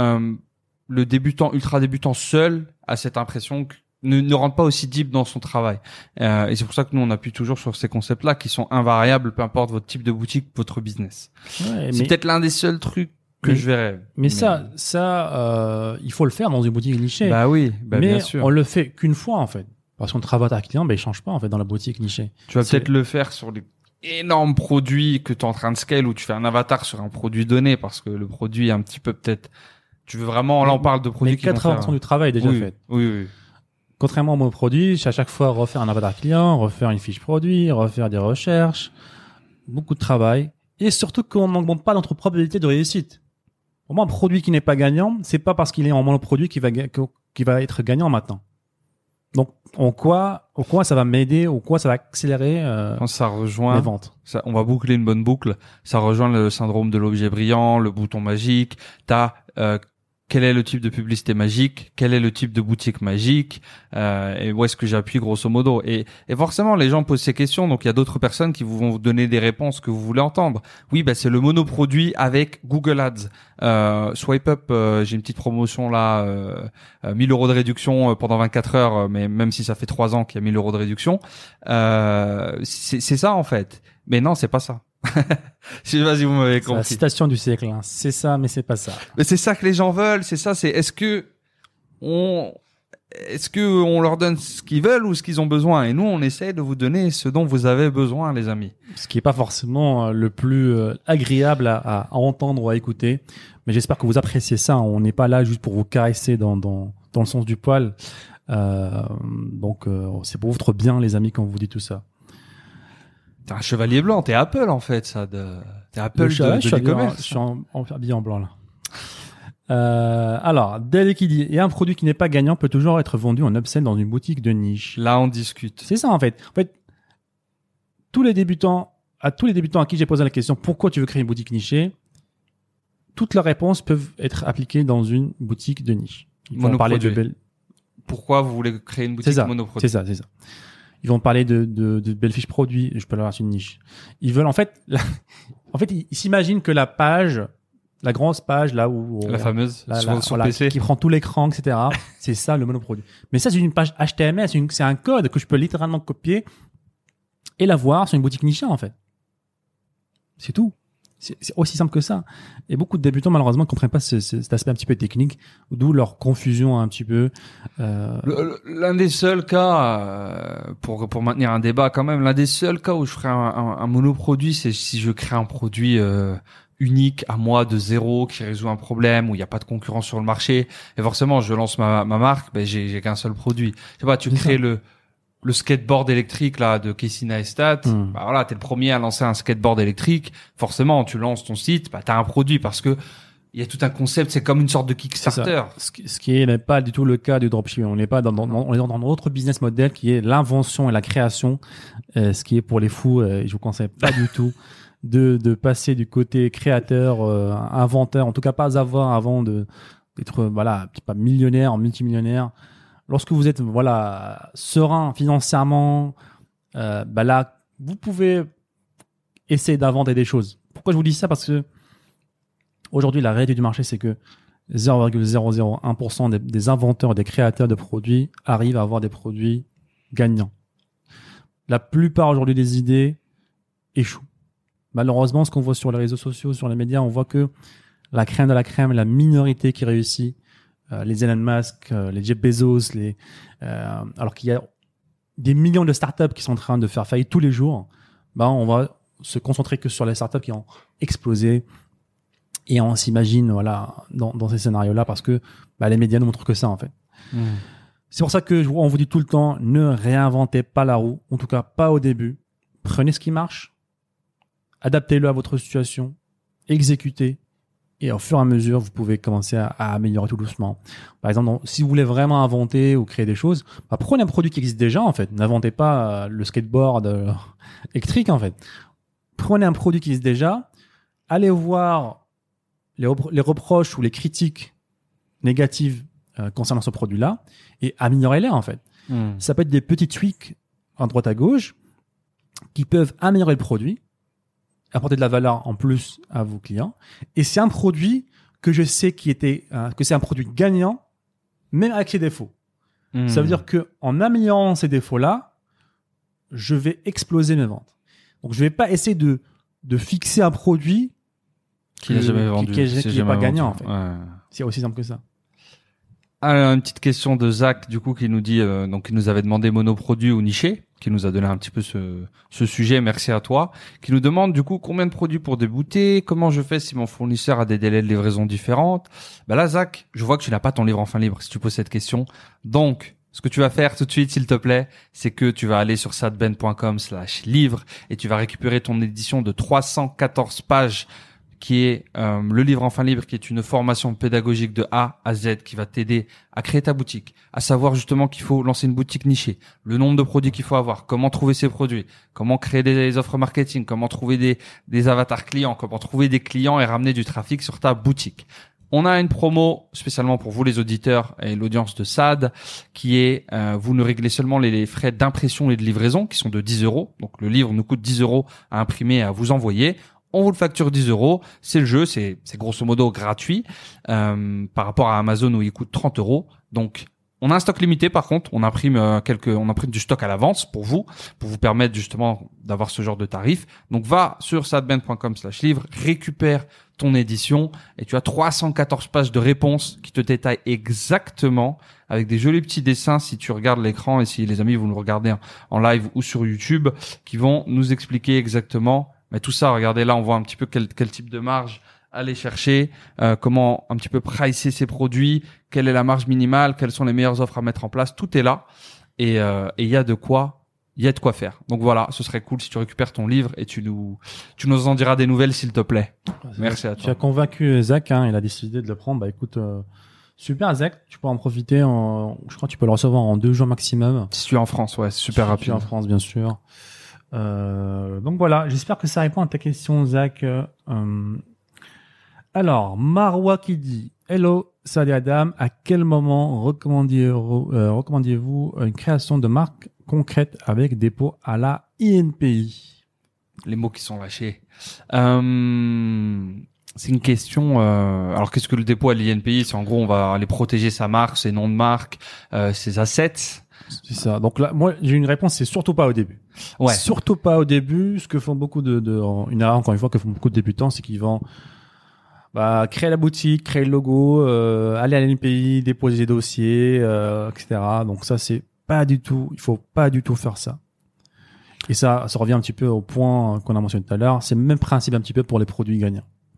le débutant, ultra débutant seul a cette impression que ne rentre pas aussi deep dans son travail. Et c'est pour ça que nous, on appuie toujours sur ces concepts-là qui sont invariables, peu importe votre type de boutique, votre business. Ouais, c'est peut-être l'un des seuls trucs que je verrais. Mais ça, il faut le faire dans une boutique nichée. Bah oui, mais bien sûr. On le fait qu'une fois, en fait. Parce qu'on travaille avec un client, il change pas, en fait, dans la boutique nichée. Tu vas peut-être le faire sur les énormes produits que tu es en train de scale où tu fais un avatar sur un produit donné parce que le produit est un petit peu peut-être, tu veux vraiment, là, on parle de produits qui vont faire... 80% du travail est déjà fait. Oui. Contrairement à mon produit, à chaque fois refaire un avatar client, refaire une fiche produit, refaire des recherches, beaucoup de travail. Et surtout qu'on n'augmente pas notre probabilité de réussite. Pour moi, un produit qui n'est pas gagnant, c'est pas parce qu'il est en monoproduit qu'il va être gagnant maintenant. Donc, en quoi ça va m'aider, ou quoi ça va accélérer ça rejoint les ventes. Ça, on va boucler une bonne boucle. Ça rejoint le syndrome de l'objet brillant, le bouton magique. Quel est le type de publicité magique? Quel est le type de boutique magique? Et où est-ce que j'appuie grosso modo? Et forcément, les gens posent ces questions. Donc, il y a d'autres personnes qui vont vous donner des réponses que vous voulez entendre. Oui, bah, c'est le monoproduit avec Google Ads. Swipe Up, j'ai une petite promotion là, 1 000 € de réduction pendant 24 heures, mais même si ça fait 3 ans qu'il y a 1 000 € de réduction. C'est ça, en fait. Mais non, c'est pas ça. Je sais pas si vous m'avez compris. C'est la citation du siècle, hein. C'est ça, mais c'est pas ça. Mais c'est ça que les gens veulent, c'est ça, c'est est-ce que on leur donne ce qu'ils veulent ou ce qu'ils ont besoin? Et nous, on essaie de vous donner ce dont vous avez besoin, les amis. Ce qui est pas forcément le plus agréable à entendre ou à écouter. Mais j'espère que vous appréciez ça. On n'est pas là juste pour vous caresser dans le sens du poil. Donc, c'est pour votre bien, les amis, quand on vous dit tout ça. T'es un chevalier blanc, t'es Apple en fait, ça. T'es Apple de l'e-commerce. Je suis habillé en blanc là. Alors, Dale qui dit, et un produit qui n'est pas gagnant peut toujours être vendu en upsell dans une boutique de niche. Là, on discute. C'est ça en fait. En fait, tous les débutants à qui j'ai posé la question, pourquoi tu veux créer une boutique nichée, toutes leurs réponses peuvent être appliquées dans une boutique de niche. Ils vont parler de Pourquoi vous voulez créer une boutique monoproduit? C'est ça. Ils vont parler de belles fiches produits. Je peux leur faire une niche. Ils veulent, en fait, ils s'imaginent que la grosse page, là où, la fameuse, sur PC. Qui prend tout l'écran, etc. C'est ça, le monoproduit. Mais ça, c'est une page HTML, c'est un code que je peux littéralement copier et la voir sur une boutique nichée, en fait. C'est tout. C'est aussi simple que ça. Et beaucoup de débutants, malheureusement, ne comprennent pas cet aspect un petit peu technique, d'où leur confusion un petit peu. L'un des seuls cas, pour maintenir un débat quand même, l'un des seuls cas où je ferais un monoproduit, c'est si je crée un produit unique à moi de zéro qui résout un problème où il n'y a pas de concurrence sur le marché. Et forcément, je lance ma marque, ben j'ai qu'un seul produit. Tu vois, tu crées le skateboard électrique là de Casey Neistat. Bah voilà, t'es le premier à lancer un skateboard électrique. Forcément, tu lances ton site, bah t'as un produit parce que il y a tout un concept. C'est comme une sorte de Kickstarter. Ce qui n'est pas du tout le cas du dropshipping. On n'est pas on est dans notre business model qui est l'invention et la création, ce qui est pour les fous. Je vous conseille pas du tout de passer du côté créateur, inventeur. En tout cas, pas avant d'être voilà, pas millionnaire, multimillionnaire. Lorsque vous êtes voilà serein financièrement, bah là, vous pouvez essayer d'inventer des choses. Pourquoi je vous dis ça? Parce que aujourd'hui, la réalité du marché, c'est que 0,001% des inventeurs, des créateurs de produits arrivent à avoir des produits gagnants. La plupart aujourd'hui des idées échouent. Malheureusement, ce qu'on voit sur les réseaux sociaux, sur les médias, on voit que la crème de la crème, la minorité qui réussit, les Elon Musk, les Jeff Bezos, alors qu'il y a des millions de startups qui sont en train de faire faillite tous les jours, ben on va se concentrer que sur les startups qui ont explosé. Et on s'imagine voilà dans ces scénarios-là parce que les médias ne montrent que ça en fait. C'est pour ça que on vous dit tout le temps, ne réinventez pas la roue, en tout cas pas au début. Prenez ce qui marche, adaptez-le à votre situation, exécutez, et au fur et à mesure, vous pouvez commencer à améliorer tout doucement. Par exemple, si vous voulez vraiment inventer ou créer des choses, prenez un produit qui existe déjà en fait. N'inventez pas le skateboard électrique en fait. Prenez un produit qui existe déjà, allez voir les reproches ou les critiques négatives concernant ce produit-là et améliorez-les en fait. Ça peut être des petits tweaks à droite à gauche qui peuvent améliorer le produit, apporter de la valeur en plus à vos clients. Et c'est un produit que je sais que c'est un produit gagnant, même avec ses défauts. Ça veut dire que en améliorant ces défauts-là, je vais exploser mes ventes. Donc, je vais pas essayer de fixer un produit qui n'est jamais vendu, qui est pas gagnant, en fait. Ouais. C'est aussi simple que ça. Alors, une petite question de Zach, du coup, qui nous dit, donc, il nous avait demandé monoproduit ou niché, qui nous a donné un petit peu ce sujet. Merci à toi. Qui nous demande, du coup, combien de produits pour débuter? Comment je fais si mon fournisseur a des délais de livraison différents? Bah là, Zach, je vois que tu n'as pas ton livre enfin libre si tu poses cette question. Donc, ce que tu vas faire tout de suite, s'il te plaît, c'est que tu vas aller sur sadben.com/livre et tu vas récupérer ton édition de 314 pages qui est le livre enfin libre, qui est une formation pédagogique de A à Z qui va t'aider à créer ta boutique, à savoir justement qu'il faut lancer une boutique nichée, le nombre de produits qu'il faut avoir, comment trouver ces produits, comment créer des offres marketing, comment trouver des avatars clients, comment trouver des clients et ramener du trafic sur ta boutique. On a une promo spécialement pour vous les auditeurs et l'audience de SAD qui est vous ne réglez seulement les frais d'impression et de livraison qui sont de 10 €. Donc le livre nous coûte 10 € à imprimer et à vous envoyer. On vous le facture 10 €. C'est le jeu, c'est grosso modo gratuit par rapport à Amazon où il coûte 30 €. Donc on a un stock limité par contre, on imprime du stock à l'avance pour vous permettre justement d'avoir ce genre de tarif. Donc va sur sadben.com/livre, récupère ton édition et tu as 314 pages de réponses qui te détaillent exactement avec des jolis petits dessins si tu regardes l'écran et si les amis vous nous regardez en live ou sur YouTube qui vont nous expliquer exactement tout ça. Regardez là, on voit un petit peu quel type de marge aller chercher, comment un petit peu pricer ces produits, quelle est la marge minimale, quelles sont les meilleures offres à mettre en place, tout est là et il y a de quoi faire. Donc voilà, ce serait cool si tu récupères ton livre et tu nous en diras des nouvelles s'il te plaît. Merci à toi. Tu as convaincu Zach, il a décidé de le prendre. Bah écoute, super Zach, tu peux en profiter. Je crois que tu peux le recevoir en 2 jours maximum. Si tu es en France, ouais, c'est super rapide. Si tu es en France, bien sûr. Donc voilà, j'espère que ça répond à ta question, Zach. Alors, Marwa qui dit « Hello, salut Adam, à quel moment recommandiez-vous une création de marque concrète avec dépôt à la INPI ?» Les mots qui sont lâchés. C'est une question... alors, qu'est-ce que le dépôt à l'INPI? C'est en gros, on va aller protéger sa marque, ses noms de marque, ses assets. C'est ça. Donc là, moi, j'ai une réponse, c'est surtout pas au début. Ouais. Surtout pas au début. Ce que font beaucoup une erreur, encore une fois, que font beaucoup de débutants, c'est qu'ils vont créer la boutique, créer le logo, aller à l'INPI, déposer des dossiers, etc. Donc ça, c'est pas du tout, il faut pas du tout faire ça. Et ça revient un petit peu au point qu'on a mentionné tout à l'heure. C'est le même principe un petit peu pour les produits gagnants.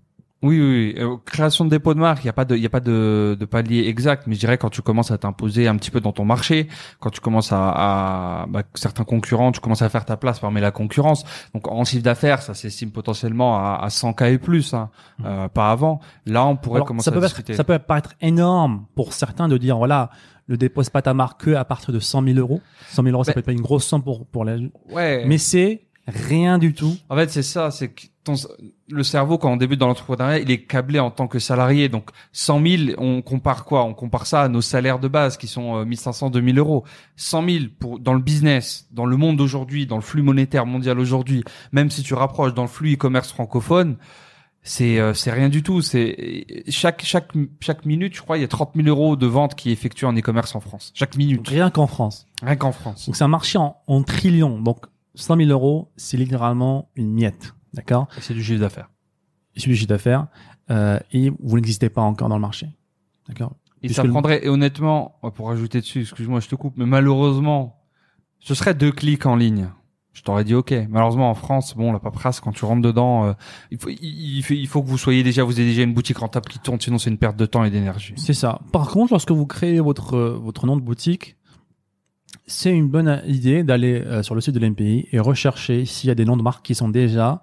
Oui, oui, oui. Création de dépôt de marque, il y a pas de palier exact, mais je dirais quand tu commences à t'imposer un petit peu dans ton marché, quand tu commences certains concurrents, tu commences à faire ta place parmi la concurrence. Donc en chiffre d'affaires, ça s'estime potentiellement à 100K et plus, hein, pas avant. Là, on pourrait commencer à discuter. Ça peut paraître énorme pour certains de dire voilà, ne dépose pas ta marque que à partir de 100 000 euros. 100 000 euros, ça peut être pas une grosse somme pour les. Ouais. Mais c'est rien du tout. En fait, c'est ça, c'est que le cerveau, quand on débute dans l'entrepreneuriat, il est câblé en tant que salarié. Donc, 100 000, on compare quoi? On compare ça à nos salaires de base qui sont 1500, 2000 euros. 100 000 dans le business, dans le monde d'aujourd'hui, dans le flux monétaire mondial aujourd'hui, même si tu rapproches dans le flux e-commerce francophone, c'est rien du tout. C'est chaque minute, je crois, il y a 30 000 euros de ventes qui est effectuée en e-commerce en France. Chaque minute. Donc, rien qu'en France. Rien qu'en France. Donc, c'est un marché en trillions. Donc, 100 000 euros, c'est littéralement une miette. D'accord? Et c'est du chiffre d'affaires. C'est du chiffre d'affaires. Et vous n'existez pas encore dans le marché. D'accord? Et ça prendrait, et honnêtement, pour rajouter dessus, excuse-moi, je te coupe, mais malheureusement, ce serait 2 clics en ligne. Je t'aurais dit OK. Malheureusement, en France, bon, la paperasse, quand tu rentres dedans, il faut que vous ayez déjà une boutique rentable qui tourne, sinon c'est une perte de temps et d'énergie. C'est ça. Par contre, lorsque vous créez votre nom de boutique, c'est une bonne idée d'aller sur le site de l'MPI et rechercher s'il y a des noms de marques qui sont déjà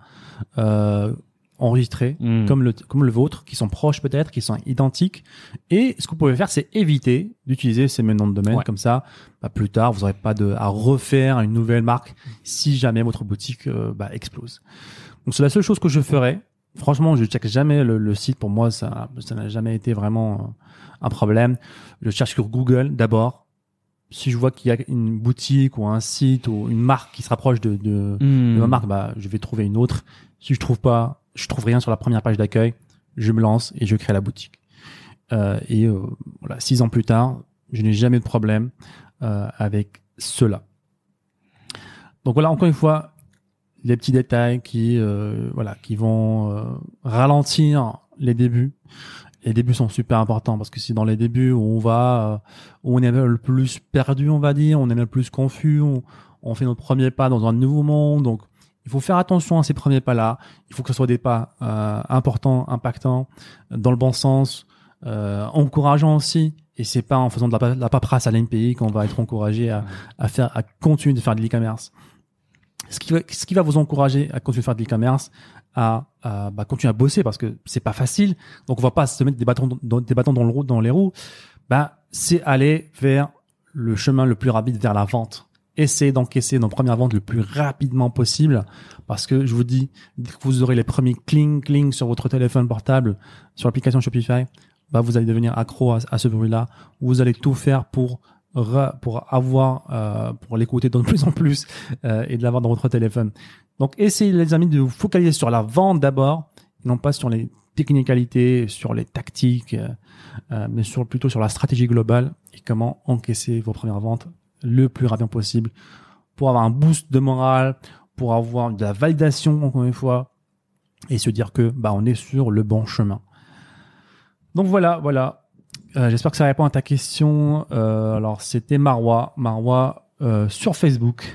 enregistrés comme le vôtre, qui sont proches peut-être, qui sont identiques. Et ce que vous pouvez faire, c'est éviter d'utiliser ces mêmes noms de domaine. Comme ça, plus tard, vous n'aurez pas à refaire une nouvelle marque si jamais votre boutique explose. Donc c'est la seule chose que je ferais. Franchement, je check jamais le site. Pour moi, ça n'a jamais été vraiment un problème. Je cherche sur Google d'abord. Si je vois qu'il y a une boutique ou un site ou une marque qui se rapproche de ma marque, je vais trouver une autre. Si je trouve rien sur la première page d'accueil, je me lance et je crée la boutique. Voilà, 6 ans plus tard, je n'ai jamais eu de problème avec cela. Donc voilà, encore une fois, les petits détails qui vont ralentir les débuts. Les débuts sont super importants parce que c'est dans les débuts où où on est le plus perdu, on va dire, on est le plus confus, on fait notre premier pas dans un nouveau monde. Donc, il faut faire attention à ces premiers pas-là. Il faut que ce soit des pas importants, impactants, dans le bon sens, encourageants aussi. Et c'est pas en faisant de la paperasse à l'MPI qu'on va être encouragé à continuer de faire de l'e-commerce. Ce qui va vous encourager à continuer de faire de l'e-commerce, à continuer à bosser parce que c'est pas facile. Donc on va pas se mettre des bâtons dans les roues. C'est aller vers le chemin le plus rapide vers la vente. Essayez d'encaisser nos premières ventes le plus rapidement possible parce que je vous dis, dès que vous aurez les premiers cling sur votre téléphone portable, sur l'application Shopify, vous allez devenir accro à ce bruit-là. Vous allez tout faire pour l'écouter de plus en plus et de l'avoir dans votre téléphone. Donc essayez les amis de vous focaliser sur la vente d'abord, non pas sur les technicalités, sur les tactiques, mais plutôt sur la stratégie globale et comment encaisser vos premières ventes le plus rapidement possible pour avoir un boost de morale, pour avoir de la validation encore une fois et se dire que on est sur le bon chemin. Donc voilà. J'espère que ça répond à ta question. Alors, c'était Marwa sur Facebook.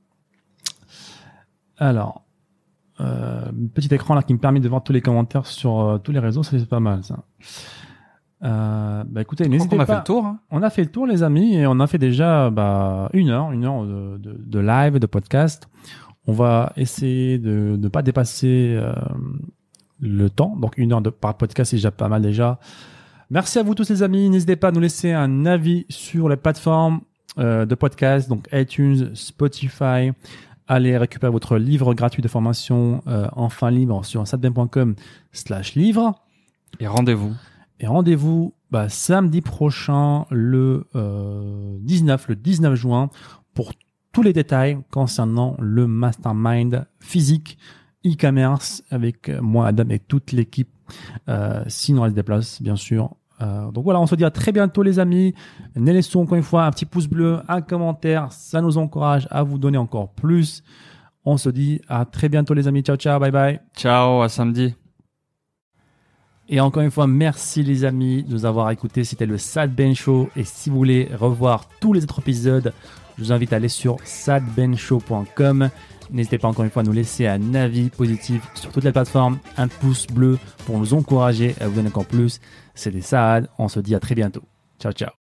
Alors, petit écran là qui me permet de voir tous les commentaires sur tous les réseaux, ça c'est pas mal ça. Écoutez, n'hésitez pas. On a fait le tour. Hein. On a fait le tour, les amis, et on a fait déjà une heure de live, de podcast. On va essayer de ne pas dépasser le temps. Donc 1 heure par podcast, c'est déjà pas mal déjà. Merci à vous tous les amis. N'hésitez pas à nous laisser un avis sur les plateformes de podcast, donc iTunes, Spotify. Allez récupérer votre livre gratuit de formation enfin libre sur sadben.com/livre. Et rendez-vous samedi prochain le 19 juin pour tous les détails concernant le mastermind physique e-commerce avec moi, Adam et toute l'équipe. Sinon, elle se déplace, bien sûr. Donc voilà, on se dit à très bientôt, les amis. Ne laissons encore une fois un petit pouce bleu, un commentaire. Ça nous encourage à vous donner encore plus. On se dit à très bientôt, les amis. Ciao, ciao. Bye bye. Ciao, à samedi. Et encore une fois, merci les amis de nous avoir écoutés. C'était le Sad Ben Show. Et si vous voulez revoir tous les autres épisodes, je vous invite à aller sur sadbenshow.com. N'hésitez pas encore une fois à nous laisser un avis positif sur toutes les plateformes, un pouce bleu pour nous encourager à vous donner encore plus. C'était Saad. On se dit à très bientôt. Ciao, ciao.